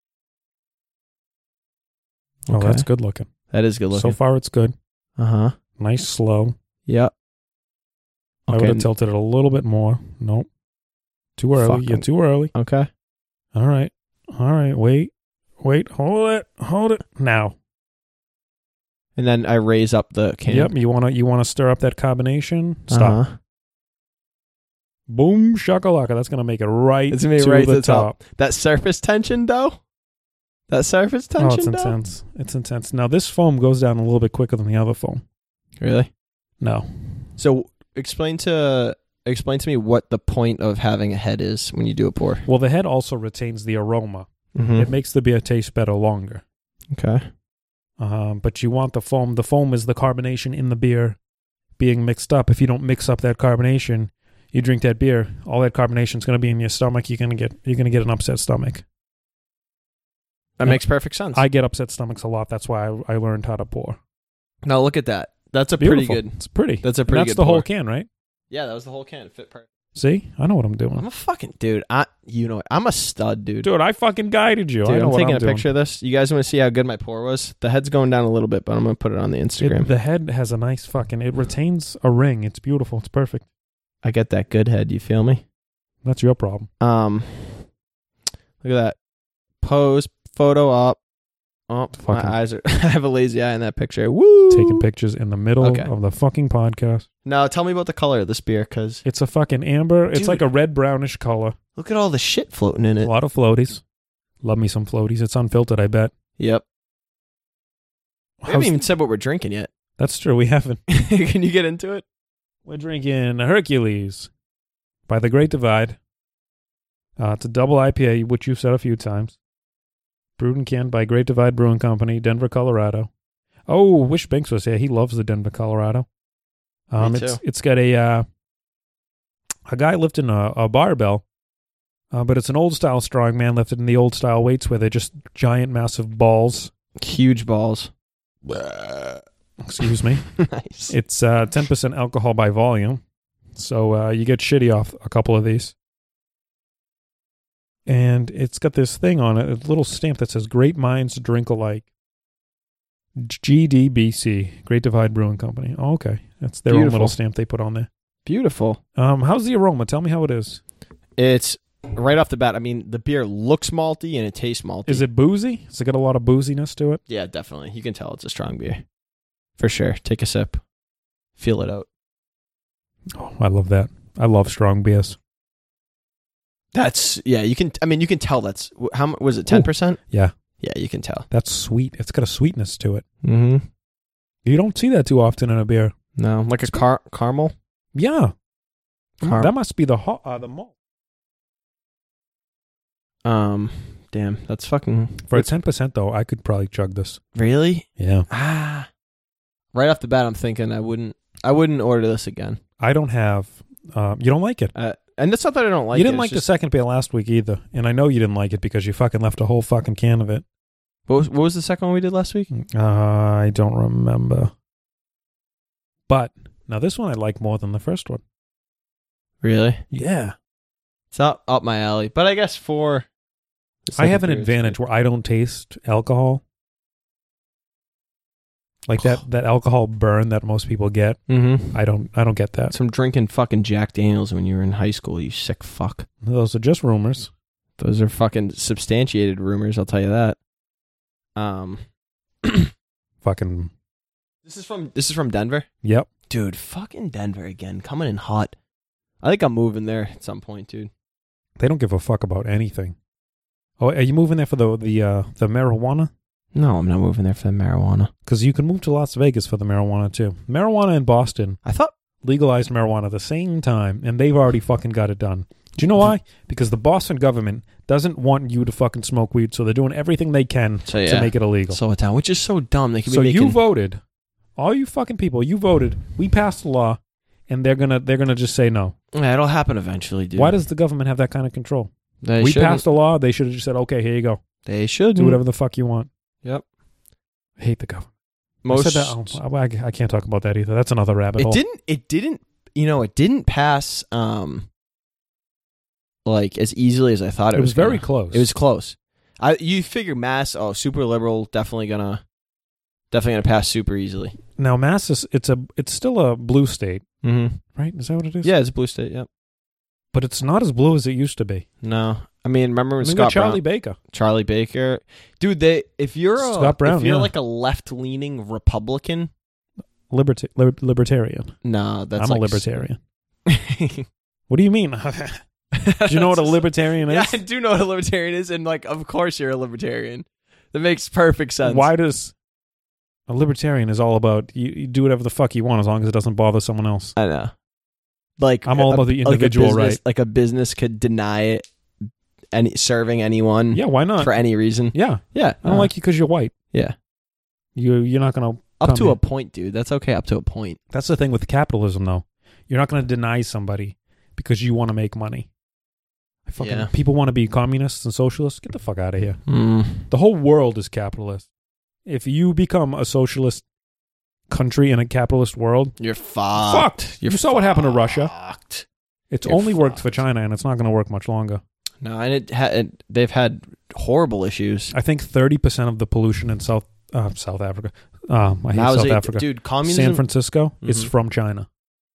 Oh, Okay. that's good looking. That is good looking. So far, it's good. Uh-huh. Nice, slow. Yep. I would have tilted it a little bit more. Nope. Too early. Fuck. You're too early. Okay. All right. All right. Wait. Wait. Hold it. Hold it. Now. And then I raise up the can. Yep. You wanna you wanna stir up that carbonation? Stop. Uh-huh. Boom shakalaka. That's gonna make it right, It's gonna be to right the to the top. top. That surface tension, though? That surface Oh, tension, it's though? intense. It's intense. Now this foam goes down a little bit quicker than the other foam. Really? No. So explain to explain to me what the point of having a head is when you do a pour. Well, the head also retains the aroma. Mm-hmm. It makes the beer taste better longer. Okay. Um, but you want the foam. The foam is the carbonation in the beer being mixed up. If you don't mix up that carbonation, you drink that beer, all that carbonation is going to be in your stomach. You're going to get you're going to get an upset stomach. That Yeah. makes perfect sense. I get upset stomachs a lot. That's why I, I learned how to pour. now look at that. That's a Beautiful. pretty good. It's pretty. That's a And pretty that's good the whole pour. can, right? Yeah, that was the whole can. It fit perfect. See, I know what I'm doing. I'm a fucking dude. I you know I'm a stud, dude. Dude, I fucking guided you. Dude, I know I'm what taking I'm a doing. picture of this. You guys want to see how good my pour was? The head's going down a little bit, but I'm gonna put it on the Instagram. It, the head has a nice fucking. It retains a ring. It's beautiful. It's perfect. I get that good head. You feel me? That's your problem. Um, look at that pose photo up. Oh, Fucking- my eyes are. I have a lazy eye in that picture. Woo! Taking pictures in the middle Okay. of the fucking podcast. Now tell me about the color of this beer, because It's a fucking amber. It's Dude. like a red brownish color. look at all the shit floating in A it. lot of floaties. Love me some floaties. It's unfiltered, I bet. Yep. We How's- haven't even said what we're drinking yet. That's true. We haven't. Can you get into it? We're drinking Hercules by The Great Divide. Uh, it's a double I P A, which you've said a few times. Brewed and canned by Great Divide Brewing Company, Denver, Colorado. Oh, Wish Banks was here. He loves the Denver, Colorado. Um, Me it's too. it's got a uh, a guy lifting a, a barbell, uh, but it's an old style strongman lifted in the old style weights where they're just giant, massive balls. Huge balls. Excuse me. Nice. It's uh, ten percent alcohol by volume, so uh, you get shitty off a couple of these. And it's got this thing on it, a little stamp that says Great Minds Drink Alike. G D B C, Great Divide Brewing Company. Oh, okay. That's their own Beautiful. little stamp they put on there. Beautiful. Um, how's the aroma? Tell me how it is. It's right off the bat. I mean, the beer looks malty and it tastes malty. Is it boozy? Does it got a lot of booziness to it? Yeah, definitely. You can tell it's a strong beer. For sure. Take a sip. Feel it out. Oh, I love that. I love strong beers. That's, yeah, you can, I mean, you can tell that's, how much, was it ten percent? Yeah, Yeah, you can tell. that's sweet. It's got a sweetness to it. Mm-hmm. You don't see that too often in a beer. No, like a car- caramel? Yeah. Car- That must be the ho- uh, the malt. Um, damn, that's fucking, For a ten percent, though, I could probably chug this. really? Yeah. Ah. Right off the bat, I'm thinking I wouldn't, I wouldn't order this again. I don't have, uh, you don't like it? Uh, And that's not that I don't like it. You didn't it's like just, the second beer last week either. And I know you didn't like it because you fucking left a whole fucking can of it. What was, what was the second one we did last week? Uh, I don't remember. But now this one I like more than the first one. Really? Yeah. It's up, up my alley. But I guess for... the I have second an beer, it's advantage good. where I don't taste alcohol. Like that, that alcohol burn that most people get. Mm-hmm. I don't I don't get that. Some drinking fucking Jack Daniels when you were in high school, you sick fuck. Those are just rumors. Those are fucking substantiated rumors, I'll tell you that. Um, Fucking This is from this is from Denver? yep. Dude, fucking Denver again, coming in hot. I think I'm moving there at some point, dude. They don't give a fuck about anything. Oh, are you moving there for the the uh, the marijuana? No, I'm not moving there for the marijuana. Because you can move to Las Vegas for the marijuana too. Marijuana in Boston I thought... legalized marijuana at the same time, and they've already fucking got it done. Do you know why? Because the Boston government doesn't want you to fucking smoke weed, so they're doing everything they can So, to yeah. make it illegal. Slow it down, which is so dumb. They could So be making... you voted, all you fucking people, you voted. We passed the law, and they're gonna they're gonna just say no. Yeah, it'll happen eventually, dude. Why does the government have that kind of control? They we shouldn't. passed a law. They should have just said, "Okay, here you go. They should Do whatever the fuck you want." Yep. I hate the government. Most. I said that. Oh, I, I can't talk about that either. That's another rabbit It hole. didn't. It didn't. You know, it didn't pass. Um, like as easily as I thought it, It was very gonna. close. It was close. I you figure Mass. Oh, super liberal. Definitely gonna. Definitely gonna pass super easily. Now, Mass is it's a it's still a blue state, Mm-hmm. right? Is that what it is? Yeah, it's a blue state. Yep. But it's not as blue as it used to be. No, I mean, remember when We got Scott Charlie Brown, Baker. Charlie Baker, dude. They if you're a, Scott Brown, if you're yeah. like a left leaning Republican, Liberta- lib- libertarian. no, that's I'm like a libertarian. What do you mean? Do you know what a libertarian is? Yeah, I do know what a libertarian is, and like, of course, you're a libertarian. That makes perfect sense. Why does a libertarian is all about you, you do whatever the fuck you want as long as it doesn't bother someone else? I know. Like I'm all a- about the like a individual business- right. Like a business could deny it, any serving anyone. Yeah, why not? For any reason. Yeah, Yeah, I don't uh, like you because you're white. Yeah, You you're not gonna up come to here. a point, dude. That's okay. Up to a point. That's the thing with capitalism, though. You're not gonna deny somebody because you want to make money. I fucking Yeah. people want to be communists and socialists. Get the fuck out of here. Mm. The whole world is capitalist. If you become a socialist country in a capitalist world, You're fucked. fucked. You're you saw what happened to Russia. fucked. It's You're only worked for fucked. China, and it's not going to work much longer. No, and it, ha- it they've had horrible issues. I think thirty percent of the pollution in South uh, South Africa, um, I hate Now, South is it- Africa, dude. Communism. San Francisco, is Mhm. from China.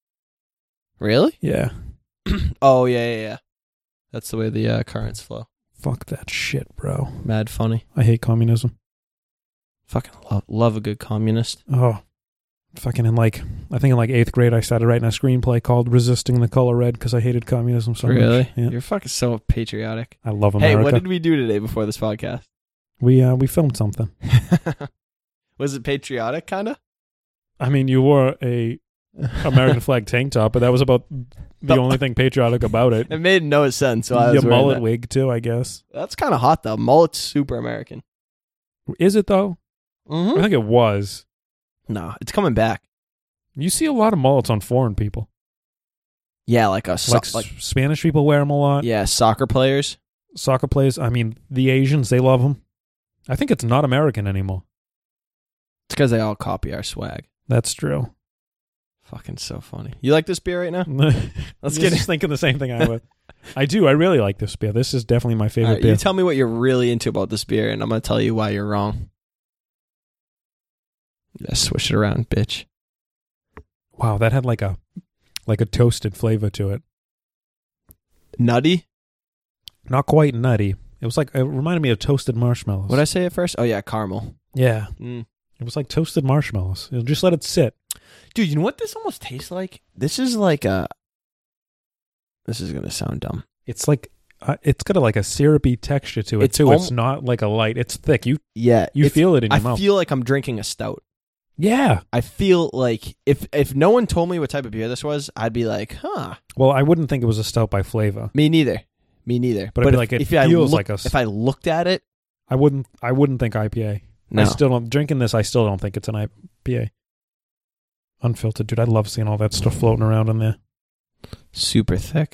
Really? Yeah. Oh yeah, yeah, yeah. That's the way the uh, currents flow. Fuck that shit, bro. Mad funny. I hate communism. Fucking love, love a good communist. Oh, fucking in like, I think in like eighth grade, I started writing a screenplay called "Resisting the Color Red" because I hated communism so really? much. Yeah. You're fucking so patriotic. I love Hey, America. what did we do today before this podcast? we uh, we filmed something. Was it patriotic, kind of? I mean, you wore a American flag tank top, but that was about the The- only thing patriotic about it. It made no sense. So I Your was wearing mullet that. wig too, I guess. That's kind of hot though. Mullet's super American. Is it though? Mm-hmm. I think it was. No, it's coming back. You see a lot of mullets on foreign people. Yeah, like a so- Like, like, S- Spanish people wear them a lot. yeah, soccer players. Soccer players. I mean, the Asians, they love them. I think it's not American anymore. It's because they all copy our swag. That's true. Fucking so funny. You like this beer right now? Let's Let's get get just thinking the same thing I would. I do. I really like this beer. This is definitely my favorite All right, beer. you tell me what you're really into about this beer, and I'm gonna tell you why you're wrong. Yeah, swish it around, bitch. Wow, that had like a like a toasted flavor to it. Nutty? Not quite nutty. It was like it reminded me of toasted marshmallows. What did I say at first? Oh yeah, caramel. Yeah, Mm. it was like toasted marshmallows. You'll just let it sit. Dude, you know what this almost tastes like? This is like a... This is going to sound dumb. It's like uh, it's got a, like a syrupy texture to it It's too. al- It's not like a light. It's thick. You Yeah. you it's- feel it in your I mouth. feel like I'm drinking a stout. Yeah. I feel like if if no one told me what type of beer this was, I'd be like, huh. Well, I wouldn't think it was a stout by flavor. Me neither. Me neither. But I'd be if, like, it if I feels look- like a s- If I looked at it, I wouldn't. I wouldn't think I P A. no. I still don't drinking this. I still don't think it's an I P A. Unfiltered, dude. I love seeing all that stuff floating around in there. Super thick.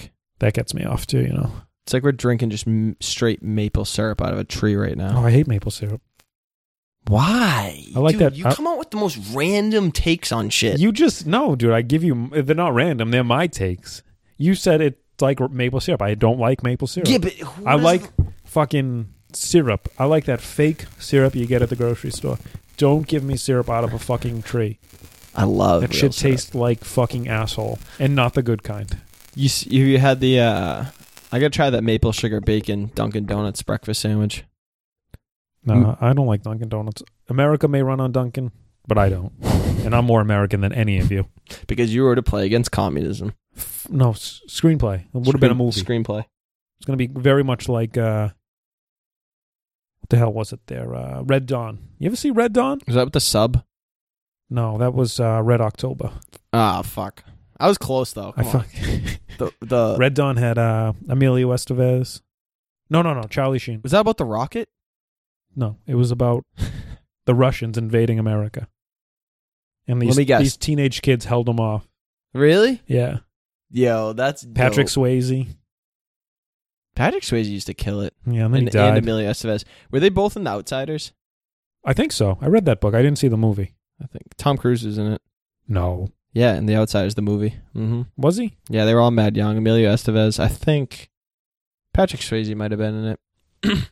That gets me off too, you know. It's like we're drinking just m- straight maple syrup out of a tree right now. Oh, I hate maple syrup. Why? I like dude, that- You I- come out with the most random takes on shit. You just no, dude. I give you. They're not random. They're my takes. You said it's like maple syrup. I don't like maple syrup. yeah, but who I does- like fucking syrup. I like that fake syrup you get at the grocery store. Don't give me syrup out of a fucking tree. I love That real shit syrup. tastes like fucking asshole, and not the good kind. You s- you had the. uh I gotta try that maple sugar bacon Dunkin' Donuts breakfast sandwich. No, Mm. I don't like Dunkin' Donuts. America may run on Dunkin', but I don't, and I'm more American than any of you. Because you were to play against communism. F- No s- screenplay. It would have been a movie. Screenplay. It's going to be very much like uh, what the hell was it there? Uh, Red Dawn. You ever see Red Dawn? Was that with the sub? No, that was uh, Red October. Ah, fuck. I was close though. I Come on. fuck. The, the Red Dawn had uh, Emilio Estevez. No, no, no. Charlie Sheen. was that about the rocket? No, it was about the Russians invading America, and these Let me guess. these teenage kids held them off. Really? Yeah, Yo, that's Patrick dope. Swayze. Patrick Swayze used to kill it. Yeah, and then And, he died. and Emilio Estevez. Were they both in The Outsiders? I think so. I read that book. I didn't see the movie. I think Tom Cruise is in it. No, Yeah, in The Outsiders, the movie. Mm-hmm. was he? Yeah, they were all mad young. Emilio Estevez. I think Patrick Swayze might have been in it.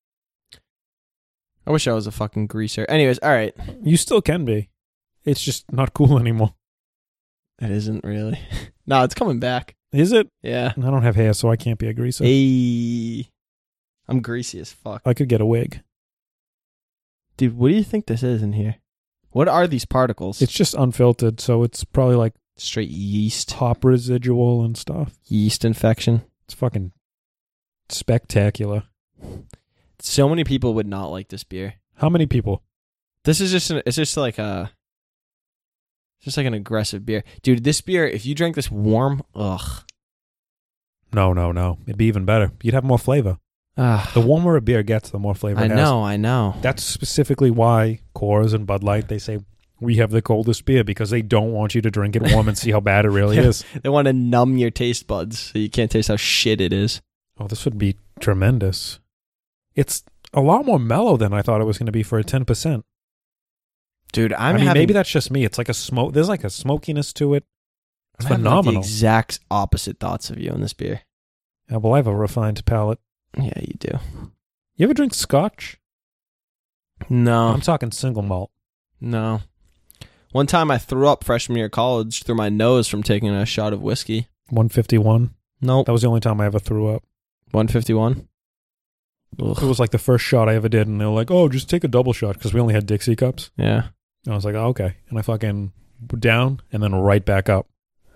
I wish I was a fucking greaser. Anyways, all right. You still can be. It's just not cool anymore. It isn't really. No, it's coming back. Is it? Yeah. I don't have hair, so I can't be a greaser. Hey. I'm greasy as fuck. I could get a wig. Dude, what do you think this is in here? What are these particles? It's just unfiltered, so it's probably like straight yeast. top residual and stuff. Yeast infection. It's fucking spectacular. So many people would not like this beer. How many people? This is just an, it's just like a it's just like an aggressive beer. Dude, this beer, if you drank this warm, ugh. No, no, no. It'd be even better. You'd have more flavor. Ah, The warmer a beer gets, the more flavor I it has. know, I know. That's specifically why Coors and Bud Light, they say, we have the coldest beer, because they don't want you to drink it warm and see how bad it really Yeah. is. They want to numb your taste buds so you can't taste how shit it is. Oh, this would be tremendous. It's a lot more mellow than I thought it was going to be for a ten percent. Dude, I'm I mean, having, maybe that's just me. It's like a smoke. There's like a smokiness to it. It's I'm having, like, phenomenal. the exact opposite thoughts of you on this beer. Yeah, well, I have a refined palate. Yeah, you do. You ever drink scotch? No, I'm talking single malt. no. One time I threw up freshman year of college through my nose from taking a shot of whiskey. one fifty-one. Nope. That was the only time I ever threw up. one fifty-one. It was like the first shot I ever did, and they were like, oh, just take a double shot, because we only had Dixie cups. Yeah. And I was like, oh, okay. And I fucking down and then right back up.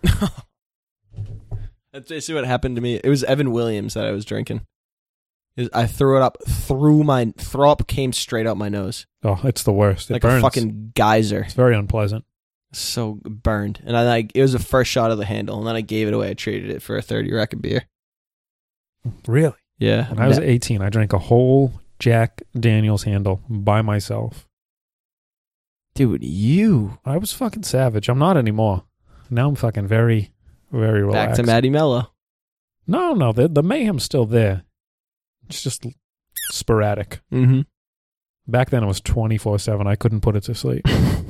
That's basically what happened to me. It was Evan Williams that I was drinking. It was- I threw it up through my throw up came straight out my nose Oh, it's the worst. It like burns. a fucking geyser. It's very unpleasant. So burned, and I like it was the first shot of the handle, and then I gave it away. I traded it for a thirty rack of beer. Really? Yeah, When I was Ne- eighteen, I drank a whole Jack Daniels handle by myself. dude, you I was fucking savage. I'm not anymore. Now I'm fucking very, very relaxed. back to Maddie Mello. No, no, the, the mayhem's still there. It's just sporadic. Mm-hmm. Back then it was twenty-four seven. I couldn't put it to sleep.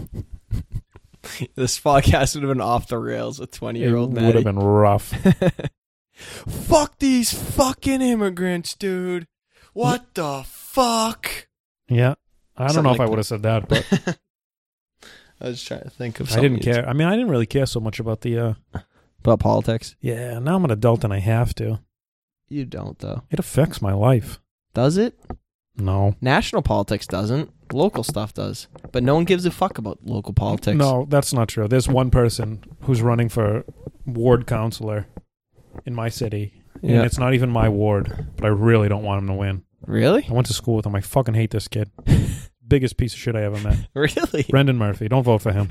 This podcast would have been off the rails with twenty It year old would Maddie. have been rough. Fuck these fucking immigrants, dude. What the fuck? Yeah. I don't Something know if like I would have said that, but I was trying to think of I something. didn't care. I mean, I didn't really care so much about the, uh, about politics. yeah, now I'm an adult and I have to. You don't, though. It affects my life. Does it? No. National politics doesn't. Local stuff does. But no one gives a fuck about local politics. No, that's not true. There's one person who's running for ward councilor in my city, and Yeah. it's not even my ward, but I really don't want him to win. Really? I went to school with him. I fucking hate this kid. Biggest piece of shit I ever met. Really? Brendan Murphy. Don't vote for him.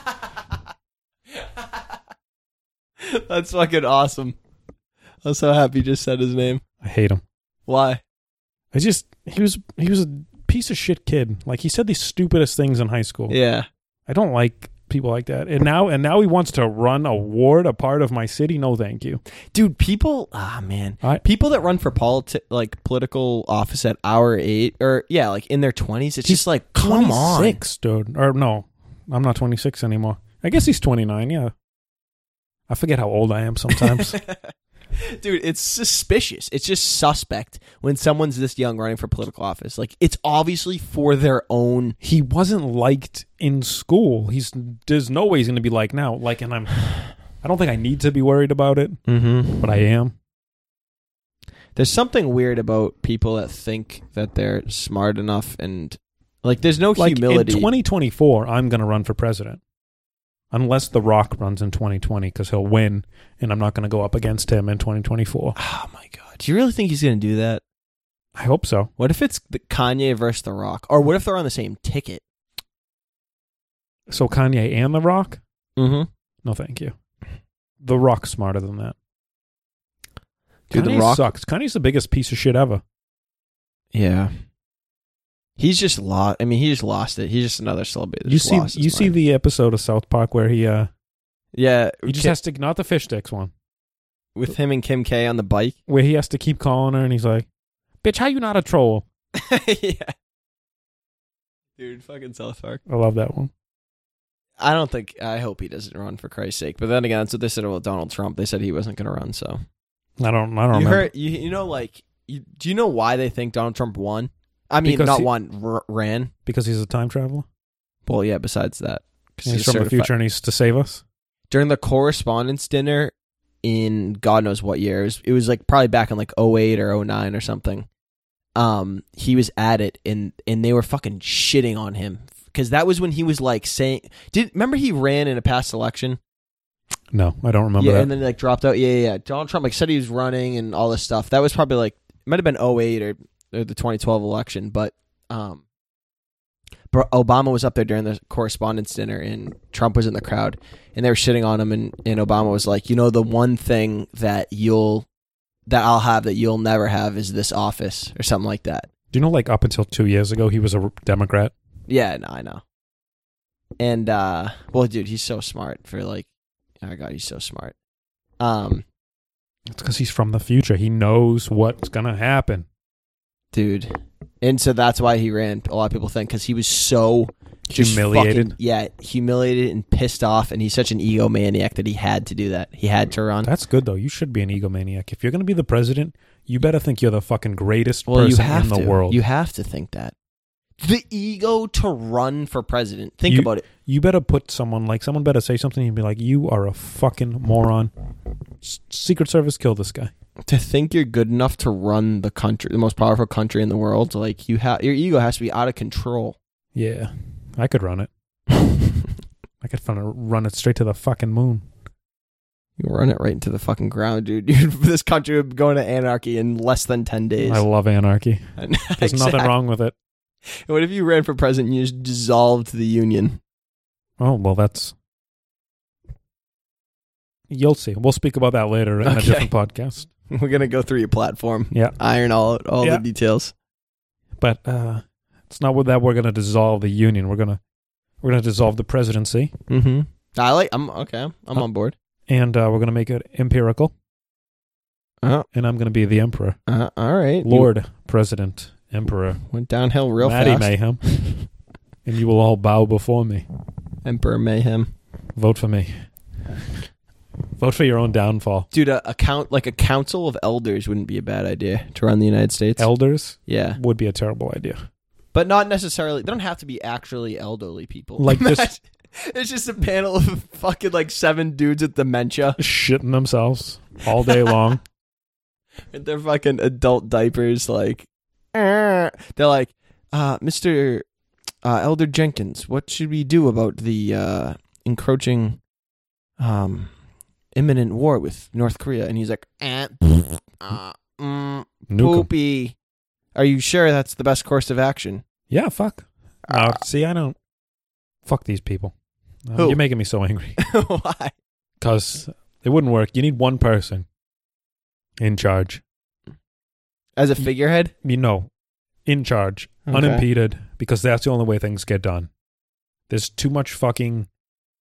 That's fucking awesome. I'm so happy you just said his name. I hate him. Why? I just he was he was a piece of shit kid. Like, he said the stupidest things in high school. Yeah. I don't like people like that. And now and now he wants to run a ward, a part of my city. No, thank you. Dude, people, ah, man. I- people that run for politi- like political office at our age, or yeah, like in their twenties, it's just like, come on. twenty-six, dude. Or no, I'm not twenty-six anymore. I guess he's twenty-nine, yeah. I forget how old I am sometimes. Dude, it's suspicious. It's just suspect when someone's this young running for political office. Like, it's obviously for their own. He wasn't liked in school. He's there's no way he's going to be liked now. Like, and I'm, I don't think I need to be worried about it, Mm-hmm. but I am. There's something weird about people that think that they're smart enough and, like, there's no Like humility. in twenty twenty-four, I'm going to run for president. Unless The Rock runs in twenty twenty, because he'll win, and I'm not going to go up against him in twenty twenty-four. Oh, my God. Do you really think he's going to do that? I hope so. What if it's the Kanye versus The Rock? Or what if they're on the same ticket? So Kanye and The Rock? Mm-hmm. No, thank you. The Rock's smarter than that. Dude, Kanye The Rock sucks. Kanye's the biggest piece of shit ever. Yeah. He's just lost. I mean, he just lost it. He's just another celebrity. that You just see, lost his you see mind. the episode of South Park where he uh Yeah. he just Ki- has to, not the fish sticks one, with him and Kim K on the bike. where he has to keep calling her and he's like, "Bitch, how you not a troll?" Yeah. Dude, fucking South Park. I love that one. I don't think, I hope he doesn't run, for Christ's sake. But then again, that's what they said about Donald Trump. They said he wasn't going to run, so. I don't. I don't You remember. heard, you, you know, like, you, do you know why they think Donald Trump won? I mean, Because not he- won, r- ran. Because he's a time traveler. Well, yeah, besides that. 'Cause And he's he's from the certified- future and he's to save us. During the correspondence dinner in God knows what year, it was, it was like probably back in like oh eight or oh nine or something. Um, he was at it and, and they were fucking shitting on him. Because that was when he was like saying, did remember he ran in a past election? No, I don't remember yeah, that. and then like dropped out. Yeah, yeah, yeah. Donald Trump like said he was running and all this stuff. That was probably like, it might have been oh eight or, or the twenty twelve election. But um, Bro- Obama was up there during the correspondence dinner and Trump was in the crowd and they were shitting on him. And, and Obama was like, you know, the one thing that you'll, that I'll have that you'll never have is this office or something like that. Do you know, like, up until two years ago, he was a Democrat? Yeah, no, I know. And, uh, well, dude, he's so smart for like, oh my God, he's so smart. Um, It's because he's from the future. He knows what's going to happen. dude. And so that's why he ran, a lot of people think, because he was so just Humiliated. fucking- yeah, humiliated and pissed off. And he's such an egomaniac that he had to do that. He had to run. That's good, though. You should be an egomaniac. If you're going to be the president, you better think you're the fucking greatest well, you person have in the to. world. You have to think that. The ego to run for president. Think You- about it. You better put someone, like, someone better say something and be like, you are a fucking moron. S- Secret Service, kill this guy. To think you're good enough to run the country, the most powerful country in the world, like you have, your ego has to be out of control. Yeah, I could run it. I could fun- run it straight to the fucking moon. You run it right into the fucking ground, dude. This country would go into anarchy in less than ten days. I love anarchy. There's Exactly. nothing wrong with it. What if you ran for president and you just dissolved the union? Oh, well, that's... You'll see. We'll speak about that later in a Okay. different podcast. We're going to go through your platform. Yeah. Iron all out, all Yeah. the details. But uh, it's not with that we're going to dissolve the union. We're going to we're going to dissolve the presidency, Mm-hmm. I like, I'm, okay, I'm Uh, on board. and uh, we're going to make it empirical, Uh, and I'm going to be the emperor. uh, all right. Lord, President, Emperor, You went downhill real Maddie fast. Mayhem, and you will all bow before me. Emperor Mayhem. Vote for me. Vote for your own downfall. Dude, a, a count, like a council of elders wouldn't be a bad idea to run the United States. Elders yeah. would be a terrible idea. But not necessarily, they don't have to be actually elderly people. Like this- It's just a panel of fucking like seven dudes with dementia. Shitting themselves all day long. With their fucking adult diapers, like, "Eh." They're like, uh, Mister Uh, Elder Jenkins, what should we do about the uh, encroaching um, imminent war with North Korea? And he's like, eh, uh, mm, Nuke 'em. poopy. Are you sure that's the best course of action? Yeah, fuck. No, see, I don't. Fuck these people. Uh, Who? You're making me so angry. Why? Because it wouldn't work. You need one person in charge. As a figurehead? You know, in charge, Okay. unimpeded, because that's the only way things get done. There's too much fucking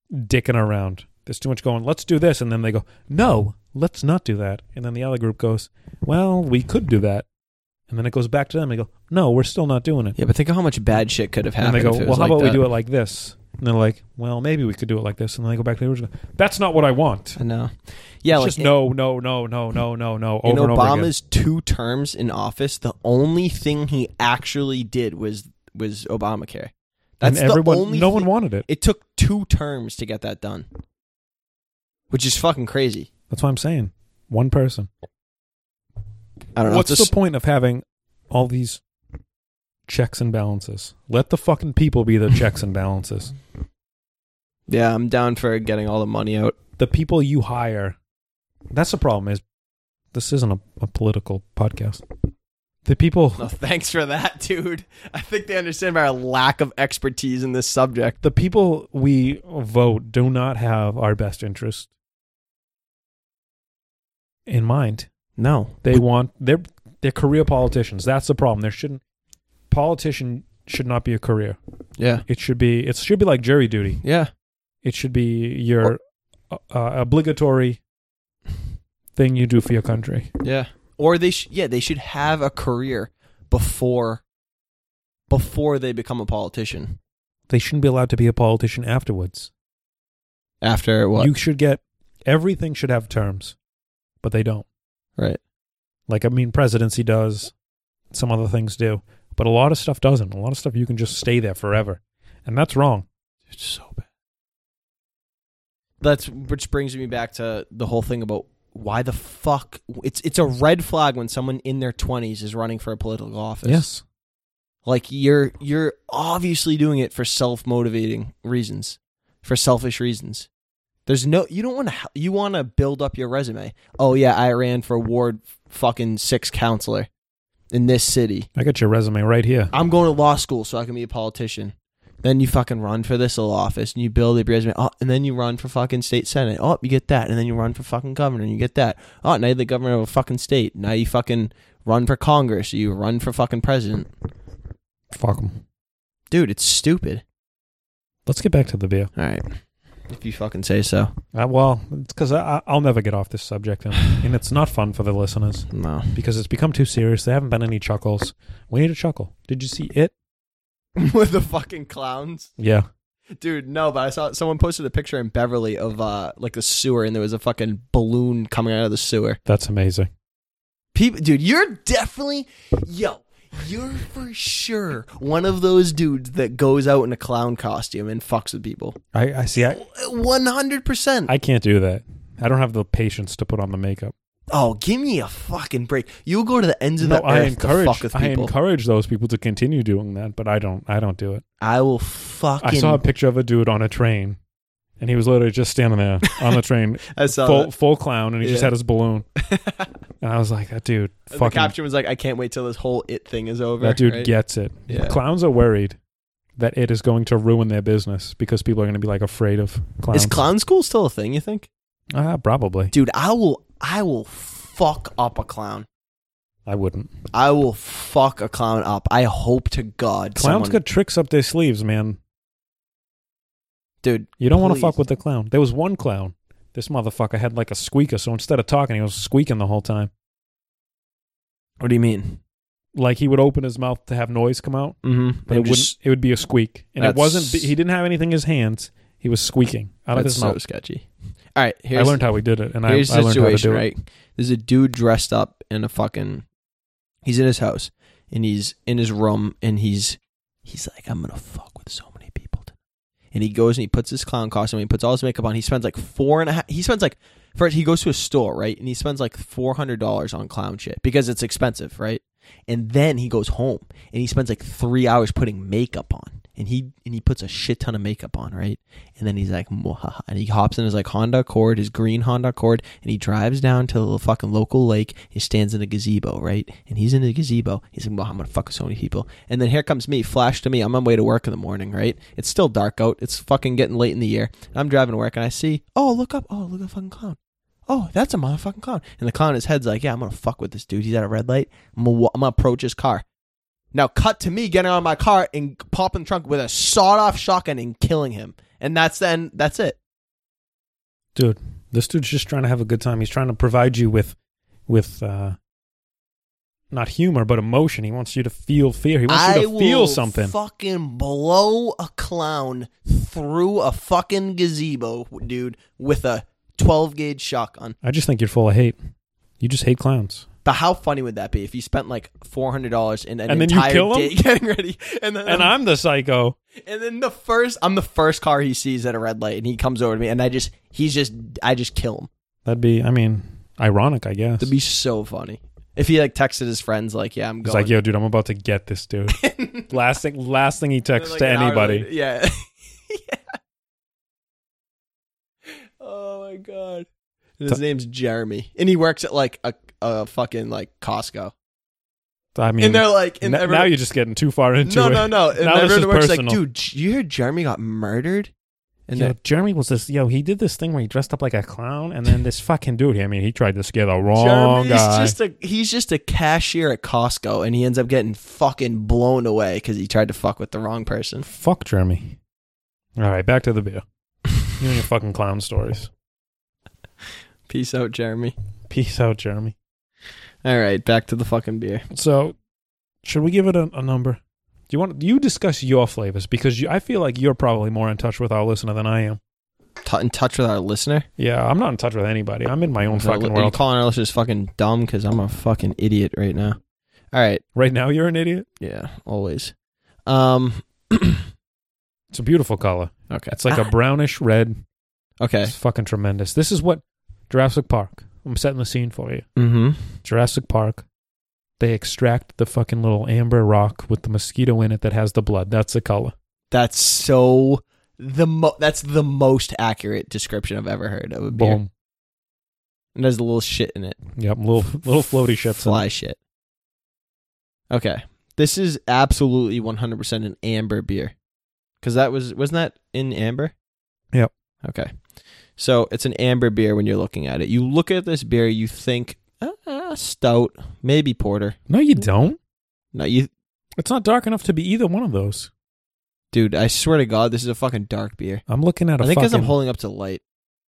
dicking around. There's too much going, let's do this. And then they go, no, let's not do that. And then the other group goes, well, we could do that. And then it goes back to them. They go, no, we're still not doing it. Yeah, but think of how much bad shit could have And happened. they go, if it well, was how like about we that. do it like this? And they're like, well, maybe we could do it like this. And then they go back to the original. That's not what I want. I know. Yeah, It's like just no, no, no, no, no, no, no, in over and over again. Obama's two terms in office, the only thing he actually did was was Obamacare. That's and everyone, the only no one thing- wanted it. It took two terms to get that done, which is fucking crazy. That's what I'm saying. One person. I don't know. What's It's the just- point of having all these checks and balances? Let the fucking people be the checks and balances. Yeah, I'm down for getting all the money out. The people you hire. That's the problem. Is this isn't a, a political podcast. The people. No, thanks for that, dude. I think they understand our lack of expertise in this subject. The people we vote do not have our best interest in mind. No, They want they're they're career politicians. That's the problem. There shouldn't politician should not be a career. Yeah, It should be it should be like jury duty. yeah. It should be your uh, obligatory thing you do for your country. Yeah. Or they sh- yeah, they should have a career before before they become a politician. They shouldn't be allowed to be a politician afterwards. After what? You should get everything should have terms, but they don't. Right. Like I mean presidency does, some other things do, but a lot of stuff doesn't. A lot of stuff you can just stay there forever. And that's wrong. It's so bad. That's which brings me back to the whole thing about why the fuck it's it's a red flag when someone in their twenties is running for a political office. Yes. Like you're you're obviously doing it for self-motivating reasons, for selfish reasons. There's no you don't want to you want to build up your resume. Oh yeah, I ran for Ward fucking six counselor in this city. I got your resume right here. I'm going to law school so I can be a politician. Then you fucking run for this little office and you build up your resume. Oh, and then you run for fucking state senate. Oh, you get that. And then you run for fucking governor and you get that. Oh, now you're the governor of a fucking state. Now you fucking run for Congress. You run for fucking president. Fuck them. Dude, it's stupid. Let's get back to the beer. All right. If you fucking say so. Uh, well, it's because I'll never get off this subject. And, and it's not fun for the listeners No. because it's become too serious. There haven't been any chuckles. We need a chuckle. Did you see it? With the fucking clowns? Yeah. Dude, no, but I saw someone posted a picture in Beverly of uh like a sewer and there was a fucking balloon coming out of the sewer. That's amazing. People, dude, you're definitely, yo, you're for sure one of those dudes that goes out in a clown costume and fucks with people. I, I see. I, one hundred percent. I can't do that. I don't have the patience to put on the makeup. Oh, give me a fucking break. You'll go to the ends of No, the I earth to encourage. fuck with I people. encourage those people to continue doing that, but I don't. I don't do it. I will fucking. I saw a picture of a dude on a train, and he was literally just standing there on the train, I saw full that. full clown, and he just Yeah. had his balloon. And I was like, that dude, The fucking, caption was like, I can't wait till this whole it thing is over. that dude right? gets it. Yeah. Clowns are worried that it is going to ruin their business because people are going to be like afraid of clowns. Is clown school still a thing, you think? Ah, probably. Dude, I will, I will fuck up a clown. I wouldn't. I will fuck a clown up. I hope to God. Clowns someone, got tricks up their sleeves, man. dude. You don't want to please. fuck with the clown. There was one clown. This motherfucker had like a squeaker, so instead of talking, he was squeaking the whole time. What do you mean? Like he would open his mouth to have noise come out, Mm-hmm. but it wouldn't. It would be a squeak, and it That's- wasn't. He didn't have anything in his hands. He was squeaking out of That's his so mouth. sketchy. All right, I here's, learned how we did it, and I, I here's learned the how to situation, do it. right? There's a dude dressed up in a fucking. He's in his house, and he's in his room, and he's he's like, I'm gonna fuck with so many people tonight. And he goes and he puts his clown costume, and he puts all his makeup on. He spends like four and a half. He spends like first he goes to a store, right, and he spends like four hundred dollars on clown shit because it's expensive, right? And then he goes home and he spends like three hours putting makeup on, and he and he puts a shit ton of makeup on, right? And then he's like, Mwahaha. And he hops in his like Honda Accord, his green Honda Accord, and he drives down to the fucking local lake. He stands in a gazebo, right? And he's in the gazebo. He's like, well, I'm gonna fuck with so many people. And then here comes me, flash to me. I'm on my way to work in the morning, right? It's still dark out. It's fucking getting late in the year. And I'm driving to work, and I see, oh, look up, oh, look at the fucking clown. Oh, that's a motherfucking clown. And the clown in his head's like, yeah, I'm going to fuck with this dude. He's at a red light. I'm going to I'm gonna approach his car. Now, cut to me getting out of my car and popping the trunk with a sawed-off shotgun and killing him. And that's then, that's it. Dude, this dude's just trying to have a good time. He's trying to provide you with, with uh, not humor, but emotion. He wants you to feel fear. He wants I you to feel will something. Fucking blow a clown through a fucking gazebo, dude, with a twelve gauge shotgun. I just think you're full of hate. You just hate clowns. But how funny would that be if you spent like four hundred dollars in an And then you entire kill him? day getting ready, and then And I'm the psycho. and then the first I'm the first car he sees at a red light, and he comes over to me, and I just he's just I just kill him. That'd be, I mean, ironic, I guess. That'd be so funny if he like texted his friends like, "Yeah, I'm It's going." like, yo, dude, I'm about to get this dude. last thing, last thing he texts Like to an hour anybody. later- Yeah. yeah. Oh my god. And his T- name's Jeremy, and he works at like a a fucking like Costco. I mean, And they're like, and n- everyone- now you're just getting too far into no, it. no, no. And Now this everyone is works like, personal. dude, you heard Jeremy got murdered? And Yo, they're- Jeremy was this, yo, he did this thing where he dressed up like a clown, and then this fucking dude, I mean, he tried to scare the wrong Jeremy's guy. just a he's just a cashier at Costco, and he ends up getting fucking blown away because he tried to fuck with the wrong person. Fuck Jeremy. All right, back to the beer. You and your fucking clown stories. Peace out, Jeremy. Peace out, Jeremy. All right, back to the fucking beer. So, should we give it a, a number? Do you want? Do you discuss your flavors? Because you, I feel like you're probably more in touch with our listener than I am. T- in touch with our listener. Yeah, I'm not in touch with anybody. I'm in my own So, fucking are you world. calling our listeners fucking dumb because I'm a fucking idiot right now? All right. Right now, you're an idiot. Yeah, always. Um. It's a beautiful color. Okay. It's like a brownish red. Okay. It's fucking tremendous. This is what Jurassic Park. I'm setting the scene for you. Mm-hmm. Jurassic Park. They extract the fucking little amber rock with the mosquito in it that has the blood. That's the color. That's so the mo- that's the most accurate description I've ever heard of a beer. Boom. And there's a little shit in it. Yep. Little little floaty shits. Fly in it. shit. Okay. This is absolutely one hundred percent an amber beer. Because that was, wasn't that in amber? Yep. Okay. So it's an amber beer when you're looking at it. You look at this beer, you think, uh, stout, maybe porter. No, you don't. No, you, It's not dark enough to be either one of those. dude, I swear to God, this is a fucking dark beer. I'm looking at a I think because fucking... I'm holding up to light.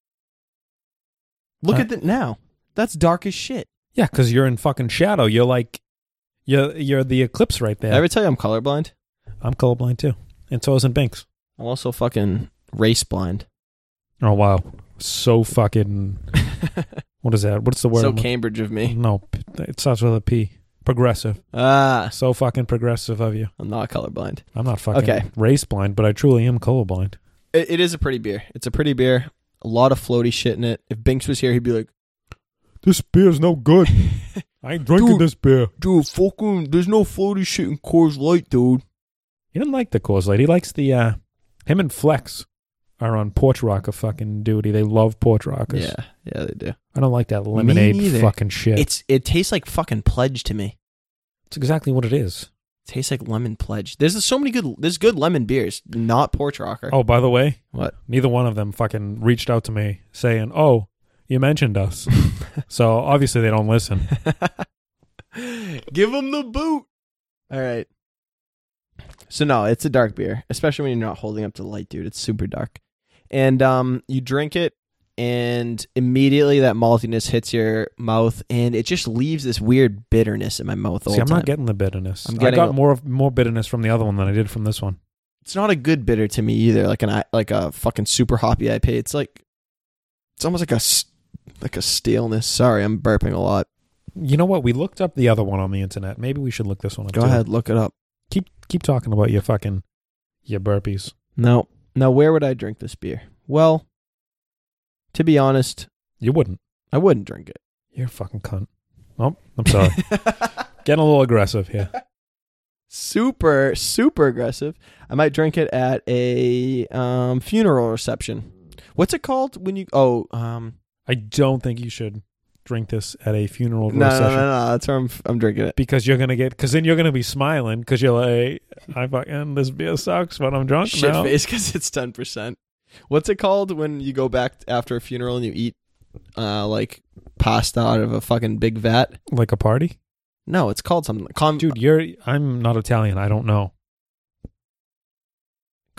Look Uh, at it now. That's dark as shit. Yeah, because you're in fucking shadow. You're like... You're, you're the eclipse right there. Did I ever tell you I'm colorblind? I'm colorblind too. And so isn't Binks. I'm also fucking race blind. Oh, wow. So fucking... What is that? What's the word? So I'm look- Cambridge of me. No, p- it starts with a P. Progressive. Ah, So fucking progressive of you. I'm not colorblind. I'm not fucking Okay. race blind, but I truly am colorblind. It, it is a pretty beer. It's a pretty beer. A lot of floaty shit in it. If Binks was here, he'd be like, This beer's no good. I ain't drinking Dude. this beer. dude, fucking, there's no floaty shit in Coors Light, dude. He didn't like the Coors Light. He likes the, uh, him and Flex are on Porch Rocker fucking duty. They love Porch Rockers. Yeah, yeah, they do. I don't like that lemonade neither. fucking shit. It's It tastes like fucking Pledge to me. It's exactly what it is. It tastes like lemon Pledge. There's so many good, there's good lemon beers, not Porch Rocker. Oh, by the way, What? neither one of them fucking reached out to me saying, oh, you mentioned us. So obviously they don't listen. Give them the boot. All right. So no, it's a dark beer, especially when you're not holding up to the light, dude. It's super dark. And um, you drink it, and immediately that maltiness hits your mouth, and it just leaves this weird bitterness in my mouth all See, the I'm time. not getting the bitterness. I'm I getting got a- more of, more bitterness from the other one than I did from this one. It's not a good bitter to me either. Like an I- like a fucking super hoppy I P A. It's like it's almost like a s- like a staleness. Sorry, I'm burping a lot. You know what? We looked up the other one on the internet. Maybe we should look this one up. Go too. ahead, look it up. Keep keep talking about your fucking your burpees. No, now where would I drink this beer? Well, to be honest, You wouldn't. I wouldn't drink it. You're a fucking cunt. Oh, I'm sorry. Getting a little aggressive here. super, super aggressive. I might drink it at a um, funeral reception. What's it called when you? Oh, um, I don't think you should drink this at a funeral no, no, reception. no, no. That's where I'm. I'm drinking it. Because you're gonna get, because then you're gonna be smiling because you're like, I fucking this beer sucks, but I'm drunk Shit now. face because it's ten percent. What's it called when you go back after a funeral and you eat, uh, like pasta out of a fucking big vat? Like a party, No, it's called something. Con- dude. You're. I'm not Italian. I don't know.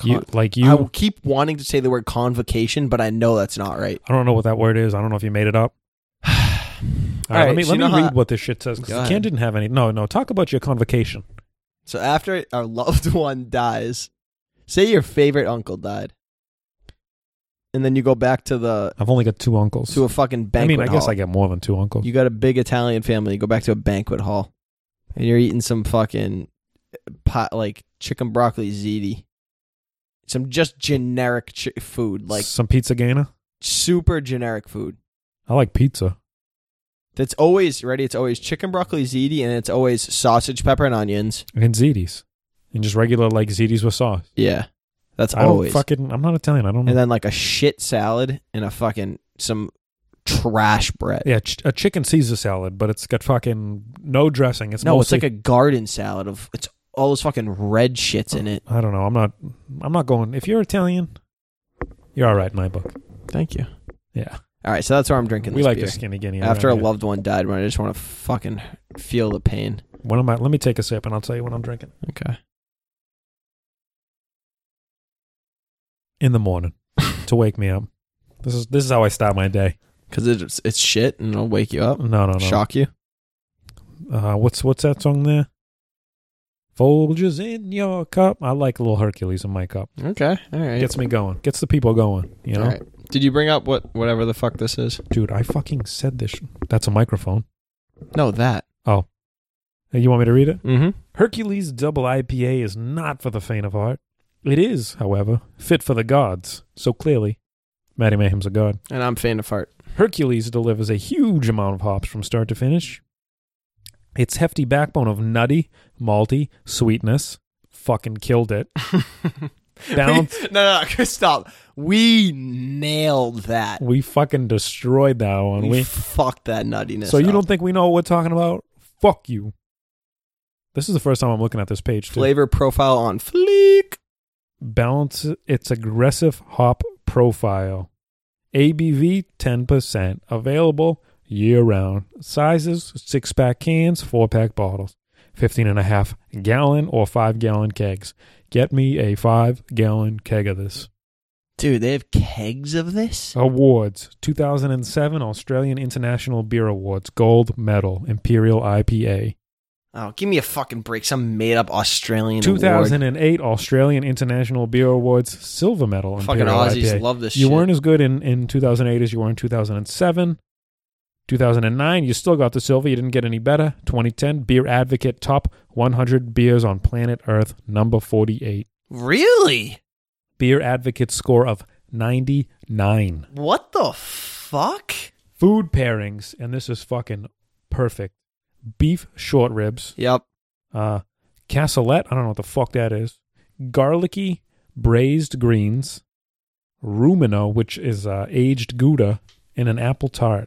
You, like you, I will keep wanting to say the word convocation, but I know that's not right. I don't know what that word is. I don't know if you made it up. All right, right, let me so let you me know read how- what this shit says Go because ahead. Ken didn't have any. No, no. Talk about your convocation. So after our loved one dies, say your favorite uncle died, and then you go back to the I've only got two uncles. to a fucking I banquet mean, I guess hall. I get more than two uncles. You got a big Italian family. You go back to a banquet hall, and you're eating some fucking pot, like chicken broccoli ziti, some just generic chi- food, like some pizza gainer. super generic food. I like pizza. That's always ready. It's always chicken broccoli ziti, and it's always sausage, pepper, and onions. And ziti's. And just regular like ziti's with sauce. Yeah, that's I don't always. fucking. I'm not Italian. I don't know. And then like a shit salad and a fucking some trash bread. Yeah, ch- a chicken Caesar salad, but it's got fucking no dressing. It's No, mostly, it's like a garden salad of it's all those fucking red shits in it. I don't know. I'm not. I'm not going. If you're Italian, you're all right in my book. Thank you. Yeah, All right, so that's where I'm drinking. we This like beer. the skinny guinea. After a around here. loved one died, when I just want to fucking feel the pain. When am I? Let me take a sip, and I'll tell you what I'm drinking. Okay. In the morning, to wake me up. This is this is how I start my day. Because it's it's shit and it'll wake you up, No, no, no. shock you. Uh, what's what's that song there? Folgers in your cup. I like a little Hercules in my cup. Okay, all right. Gets me going. Gets the people going. You know, All right. Did you bring up what whatever the fuck this is? dude. I fucking said this. That's a microphone. No, that. Hey, you want me to read it? Mm-hmm. Hercules Double I P A is not for the faint of heart. It is, however, fit for the gods. So clearly, Matty Mayhem's a god. And I'm faint of heart. Hercules delivers a huge amount of hops from start to finish. Its hefty backbone of nutty, malty, sweetness fucking killed it. Balance. We- no, no, no, stop. We nailed that. We fucking destroyed that one. We, We, fucked that nuttiness. so you up. don't think we know what we're talking about? Fuck you. This is the first time I'm looking at this page, too. Flavor profile on fleek. Balance its aggressive hop profile. A B V ten percent. Available year round. Sizes six pack cans, four pack bottles. fifteen and a half gallon or five gallon kegs. Get me a five gallon keg of this. Dude, they have kegs of this? Awards. two thousand seven Australian International Beer Awards. Gold medal. Imperial I P A. Oh, give me a fucking break. Some made up Australian two thousand award. eight Australian International Beer Awards. Silver medal. Fucking Imperial Aussies I P A. love this You shit. weren't as good in, in two thousand eight as you were in two thousand seven. two thousand nine, you still got the silver. You didn't get any better. twenty ten, Beer Advocate Top one hundred Beers on Planet Earth, number forty-eight. Really? Beer Advocate score of ninety-nine. What the fuck? Food pairings, and this is fucking perfect. Beef short ribs. Yep. Uh, Cassoulet, I don't know what the fuck that is. Garlicky braised greens. Rumino, which is uh, aged Gouda, and an apple tart.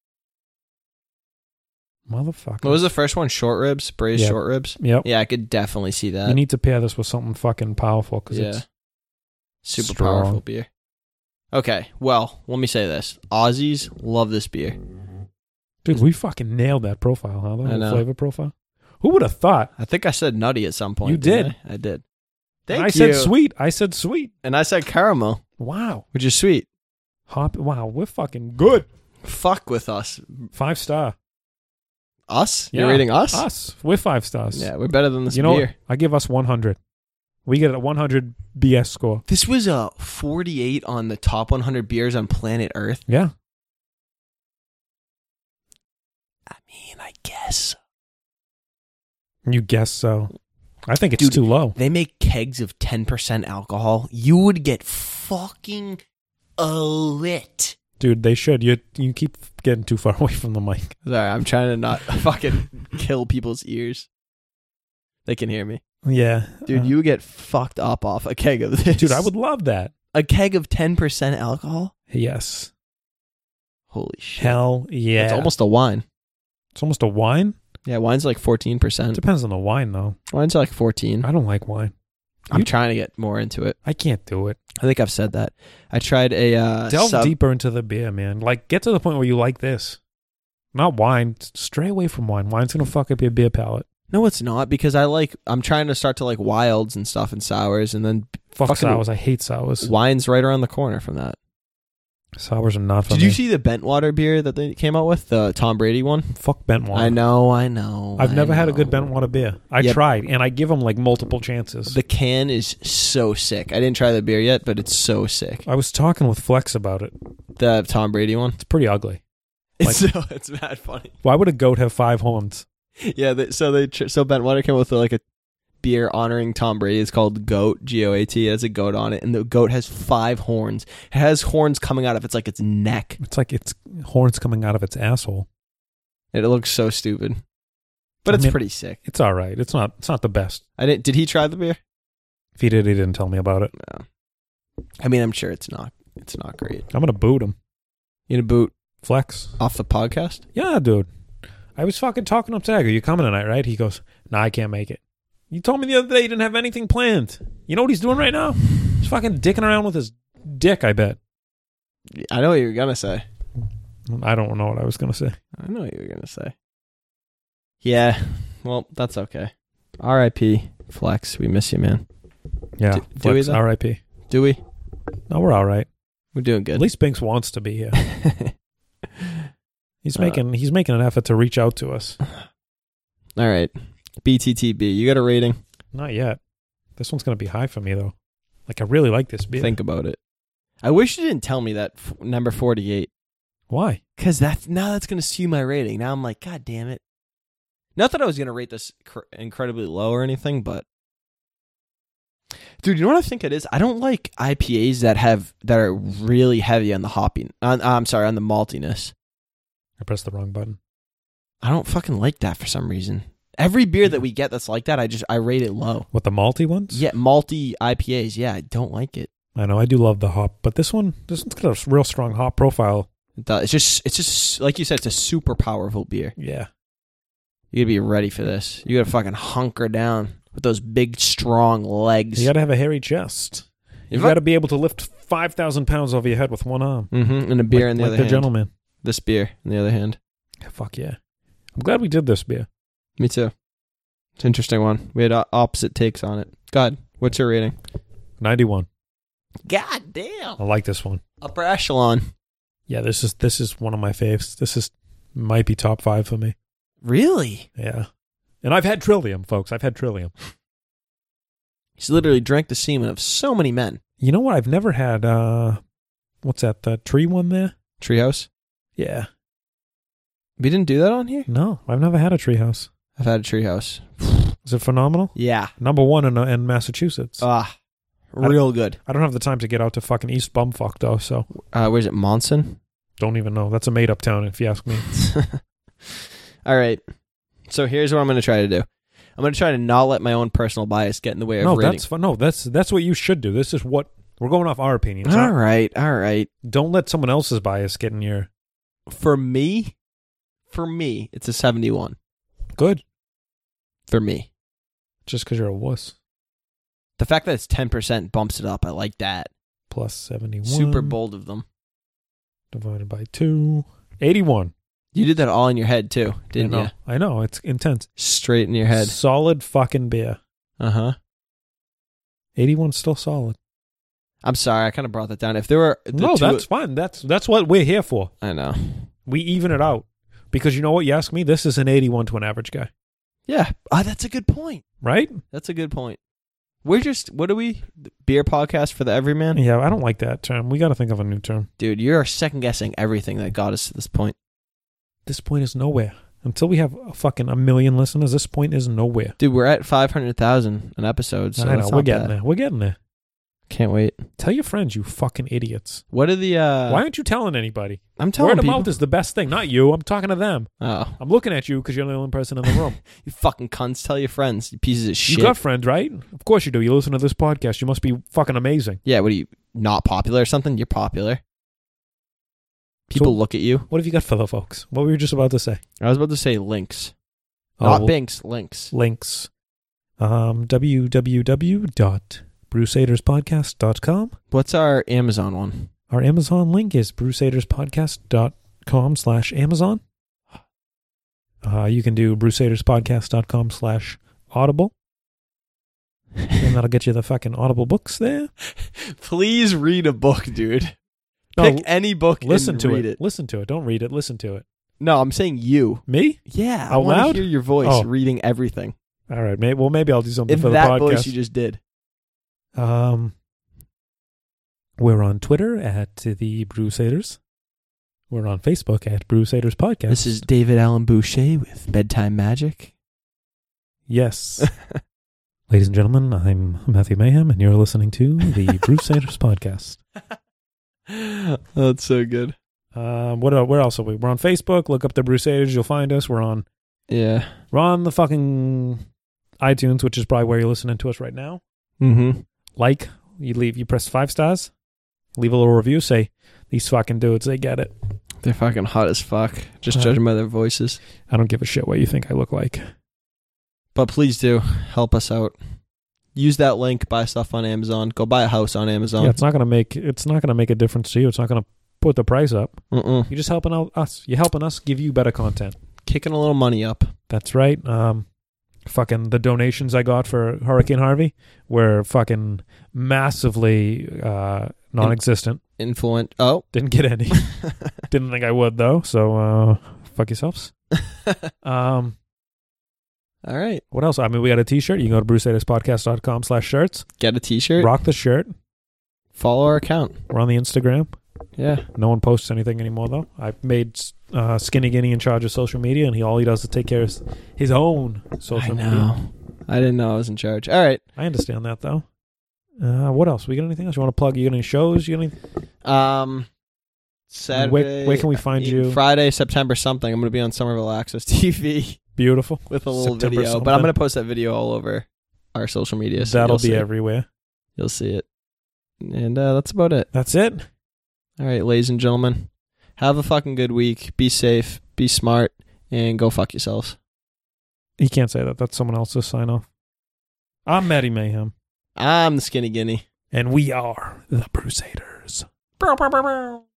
Motherfucker. What was the first one? Short ribs? Braised Yeah. short ribs? Yep. Yeah, I could definitely see that. You need to pair this with something fucking powerful because yeah. it's Super strong. powerful beer. Okay, well, let me say this. Aussies love this beer. dude. We fucking nailed that profile, huh? The I whole know. flavor profile. Who would have thought? I think I said nutty at some point. You didn't did. I? I did. And Thank I you. said sweet. I said sweet. And I said caramel, Wow. which is sweet. Hop. Wow. We're fucking good. Fuck with us. Five star. Us? Yeah. You're rating us? Us. We're five stars. Yeah, we're better than this You know beer. what? I give us one hundred. We get a one hundred B S score. This was a forty-eight on the top one hundred beers on planet Earth. Yeah. I mean, I guess. You guess so. I think it's Dude, too low. They make kegs of ten percent alcohol. You would get fucking lit. Dude, they should. You you keep getting too far away from the mic. Sorry, I'm trying to not fucking kill people's ears. They can hear me. Yeah. Dude, Uh, you would get fucked up off a keg of this. Dude, I would love that. A keg of ten percent alcohol? Yes. Holy shit. Hell yeah. It's almost a wine. It's almost a wine? Yeah, wine's like fourteen percent. Depends on the wine, though. Wine's like fourteen. I don't like wine. I'm You- trying to get more into it. I can't do it. I think I've said that. I tried a uh, Delve sub- deeper into the beer, man. Like, get to the point where you like this. Not wine. Stray away from wine. Wine's going to fuck up your beer palate. No, it's not, because I like, I'm trying to start to like wilds and stuff and sours, and then Fuck fucking sours. I hate sours. wine's right around the corner from that. Sours are not for Did me. you see the Bentwater beer that they came out with? The Tom Brady one? Fuck Bentwater. I know, I know. I've I never had a good know. Bentwater beer. I Yep. tried, and I give them like multiple chances. The can is so sick. I didn't try the beer yet, but it's so sick. I was talking with Flex about it. The Tom Brady one? It's pretty ugly. It's so, it's mad funny. Why would a goat have five horns? Yeah, they, so they tr- so Bentwater came with like a beer honoring Tom Brady. It's called Goat, G O A T. It has a goat on it, and the goat has five horns. It has horns coming out of its like its neck. It's like it's horns coming out of its asshole. It looks so stupid, but I it's mean- pretty sick. It's all right. It's not. It's not the best. I didn't. Did he try the beer? If he did, he didn't tell me about it. No. I mean, I'm sure it's not. It's not great. I'm gonna boot him. You gonna boot Flex. off the podcast? Yeah, dude. I was fucking talking to him today. Are you coming tonight, right? He goes, nah, I can't make it. You told me the other day you didn't have anything planned. You know what he's doing right now? He's fucking dicking around with his dick, I bet. I know what you were gonna say. I don't know what I was going to say. I know what you were gonna say. Yeah. Well, that's okay. R I P Flex. We miss you, man. Yeah, Do- do we Flex, though? R I P. Do we? No, we're all right. We're doing good. At least Binks wants to be here. He's Uh, making he's making an effort to reach out to us. All right. B T T B. You got a rating? Not yet. This one's going to be high for me, though. Like, I really like this beer. Think about it. I wish you didn't tell me that f- number forty-eight. Why? Because that's, now that's going to skew my rating. Now I'm like, God damn it. Not that I was going to rate this cr- incredibly low or anything, but... Dude, you know what I think it is? I don't like I P As that have that are really heavy on the hopping. On, I'm sorry, on the maltiness. I pressed the wrong button. I don't fucking like that for some reason. Every beer that we get that's like that, I just I rate it low. What, the malty ones? Yeah, malty I P As. Yeah, I don't like it. I know, I do love the hop, but this one, this one's got a real strong hop profile. It does. It's just it's just like you said, it's a super powerful beer. Yeah. You gotta be ready for this. You gotta fucking hunker down with those big, strong legs. You got to have a hairy chest. You If got I- to be able to lift five thousand pounds over your head with one arm. Mm-hmm. And a beer like, in the like other the hand. gentleman. This beer in the other hand. Yeah, fuck yeah. I'm glad we did this beer. Me too. It's an interesting one. We had uh, opposite takes on it. God, what's your rating? ninety-one. God damn. I like this one. Upper echelon. Yeah, this is this is one of my faves. This is might be top five for me. Really? Yeah. And I've had Trillium, folks. I've had Trillium. He's literally drank the semen of so many men. You know what? I've never had, uh, what's that, the tree one there? Treehouse? Yeah. We didn't do that on here? No, I've never had a treehouse. I've had a treehouse. Is it phenomenal? Yeah. Number one in, uh, in Massachusetts. Ah, real good. I don't have the time to get out to fucking East Bumfuck, though, so Uh, where's it? Monson? don't even know. That's a made-up town, if you ask me. All right. So here's what I'm going to try to do. I'm going to try to not let my own personal bias get in the way of No, rating. that's fun. No, that's that's what you should do. This is what we're going off our opinions. All Not- right. All right. Don't let someone else's bias get in your For me, for me, it's a seventy-one. good. For me. Just because you're a wuss. The fact that it's ten percent bumps it up. I like that. Plus seventy-one. Super bold of them. Divided by two. eighty-one. You did that all in your head, too, didn't I know. you? I know. It's intense. Straight in your head. Solid fucking beer. Uh-huh. eighty-one's still solid. I'm sorry. I kind of brought that down. If there were... the No, two- that's fine. That's that's what we're here for. I know. We even it out. Because you know what? You ask me, this is an eighty-one to an average guy. Yeah. Ah, that's a good point. Right? That's a good point. We're just... What are we? Beer podcast for the everyman? Yeah, I don't like that term. We got to think of a new term. Dude, you're second-guessing everything that got us to this point. This point is nowhere. Until we have a fucking a million listeners, this point is nowhere. Dude, we're at five hundred thousand an episode, so I know. that's We're not getting bad. there. We're getting there. Can't wait. Tell your friends, you fucking idiots. What are the... uh Why aren't you telling anybody? I'm telling Word of people. mouth is the best thing. Not you. I'm talking to them. Oh. I'm looking at you because you're the only person in the room. You fucking cunts. Tell your friends. You pieces of shit. You got friends, right? Of course you do. You listen to this podcast. You must be fucking amazing. Yeah, what are you... Not popular or something? You're popular. People So- look at you. What have you got for the folks? What were you just about to say? I was about to say links. Oh, Not well, Binks, links. links. Um, w w w dot brusaders podcast dot com. What's our Amazon one? Our Amazon link is brusaders podcast dot com slash Amazon. Uh, you can do brusaderspodcast.com slash audible. And that'll get you the fucking Audible books there. Please read a book, dude. No, Pick any book Listen and to read it. it. Listen to it. Don't read it. Listen to it. No, I'm saying you. Me? Yeah. I Out want loud? to hear your voice Oh. reading everything. All right. Maybe, well, maybe I'll do something In for the that podcast. voice you just did. Um, we're on Twitter at the Brusaders. We're on Facebook at Brusaders Podcast. This is David Allen Boucher with Bedtime Magic. Yes. Ladies and gentlemen, I'm Matthew Mayhem, and you're listening to the Brusaders Podcast. That's so good. Um, what? uh, Where else are we? We're on Facebook. Look up the Brusaders. You'll find us. We're on. Yeah. We're on the fucking iTunes, which is probably where you're listening to us right now. Mm-hmm. Like, you leave, you press five stars, leave a little review, say, these fucking dudes, they get it. They're fucking hot as fuck. Just Uh, judging by their voices. I don't give a shit what you think I look like. But please do help us out. Use that link, buy stuff on Amazon. Go buy a house on Amazon. Yeah, it's not gonna make it's not gonna make a difference to you. It's not gonna put the price up. Mm-mm. You're just helping out us. You're helping us give you better content. Kicking a little money up. That's right. Um, fucking the donations I got for Hurricane Harvey were fucking massively uh, non-existent. Influent. Oh. Didn't get any. Didn't think I would though. So uh, fuck yourselves. Um. All right. What else? I mean, we got a t-shirt. You can go to brusaderspodcast.com slash shirts. Get a t-shirt. Rock the shirt. Follow our account. We're on the Instagram. Yeah. No one posts anything anymore, though. I made uh, Skinny Guinea in charge of social media, and he all he does is take care of his own social I know. media. I didn't know I was in charge. All right. I understand that, though. Uh, what else? We got anything else you want to plug? You got any shows? You got any? Um, Saturday. Where, where can we find you? Friday, September something. I'm going to be on Somerville Access T V. Beautiful. With a little September video. something. But I'm going to post that video all over our social media. So That'll you'll be see it. everywhere. You'll see it. And uh, that's about it. That's it. All right, ladies and gentlemen. Have a fucking good week. Be safe. Be smart. And go fuck yourselves. You can't say that. That's someone else's sign off. I'm Matty Mayhem. I'm the Skinny Guinea. And we are the Brusaders. Bow, bow, bow, bow.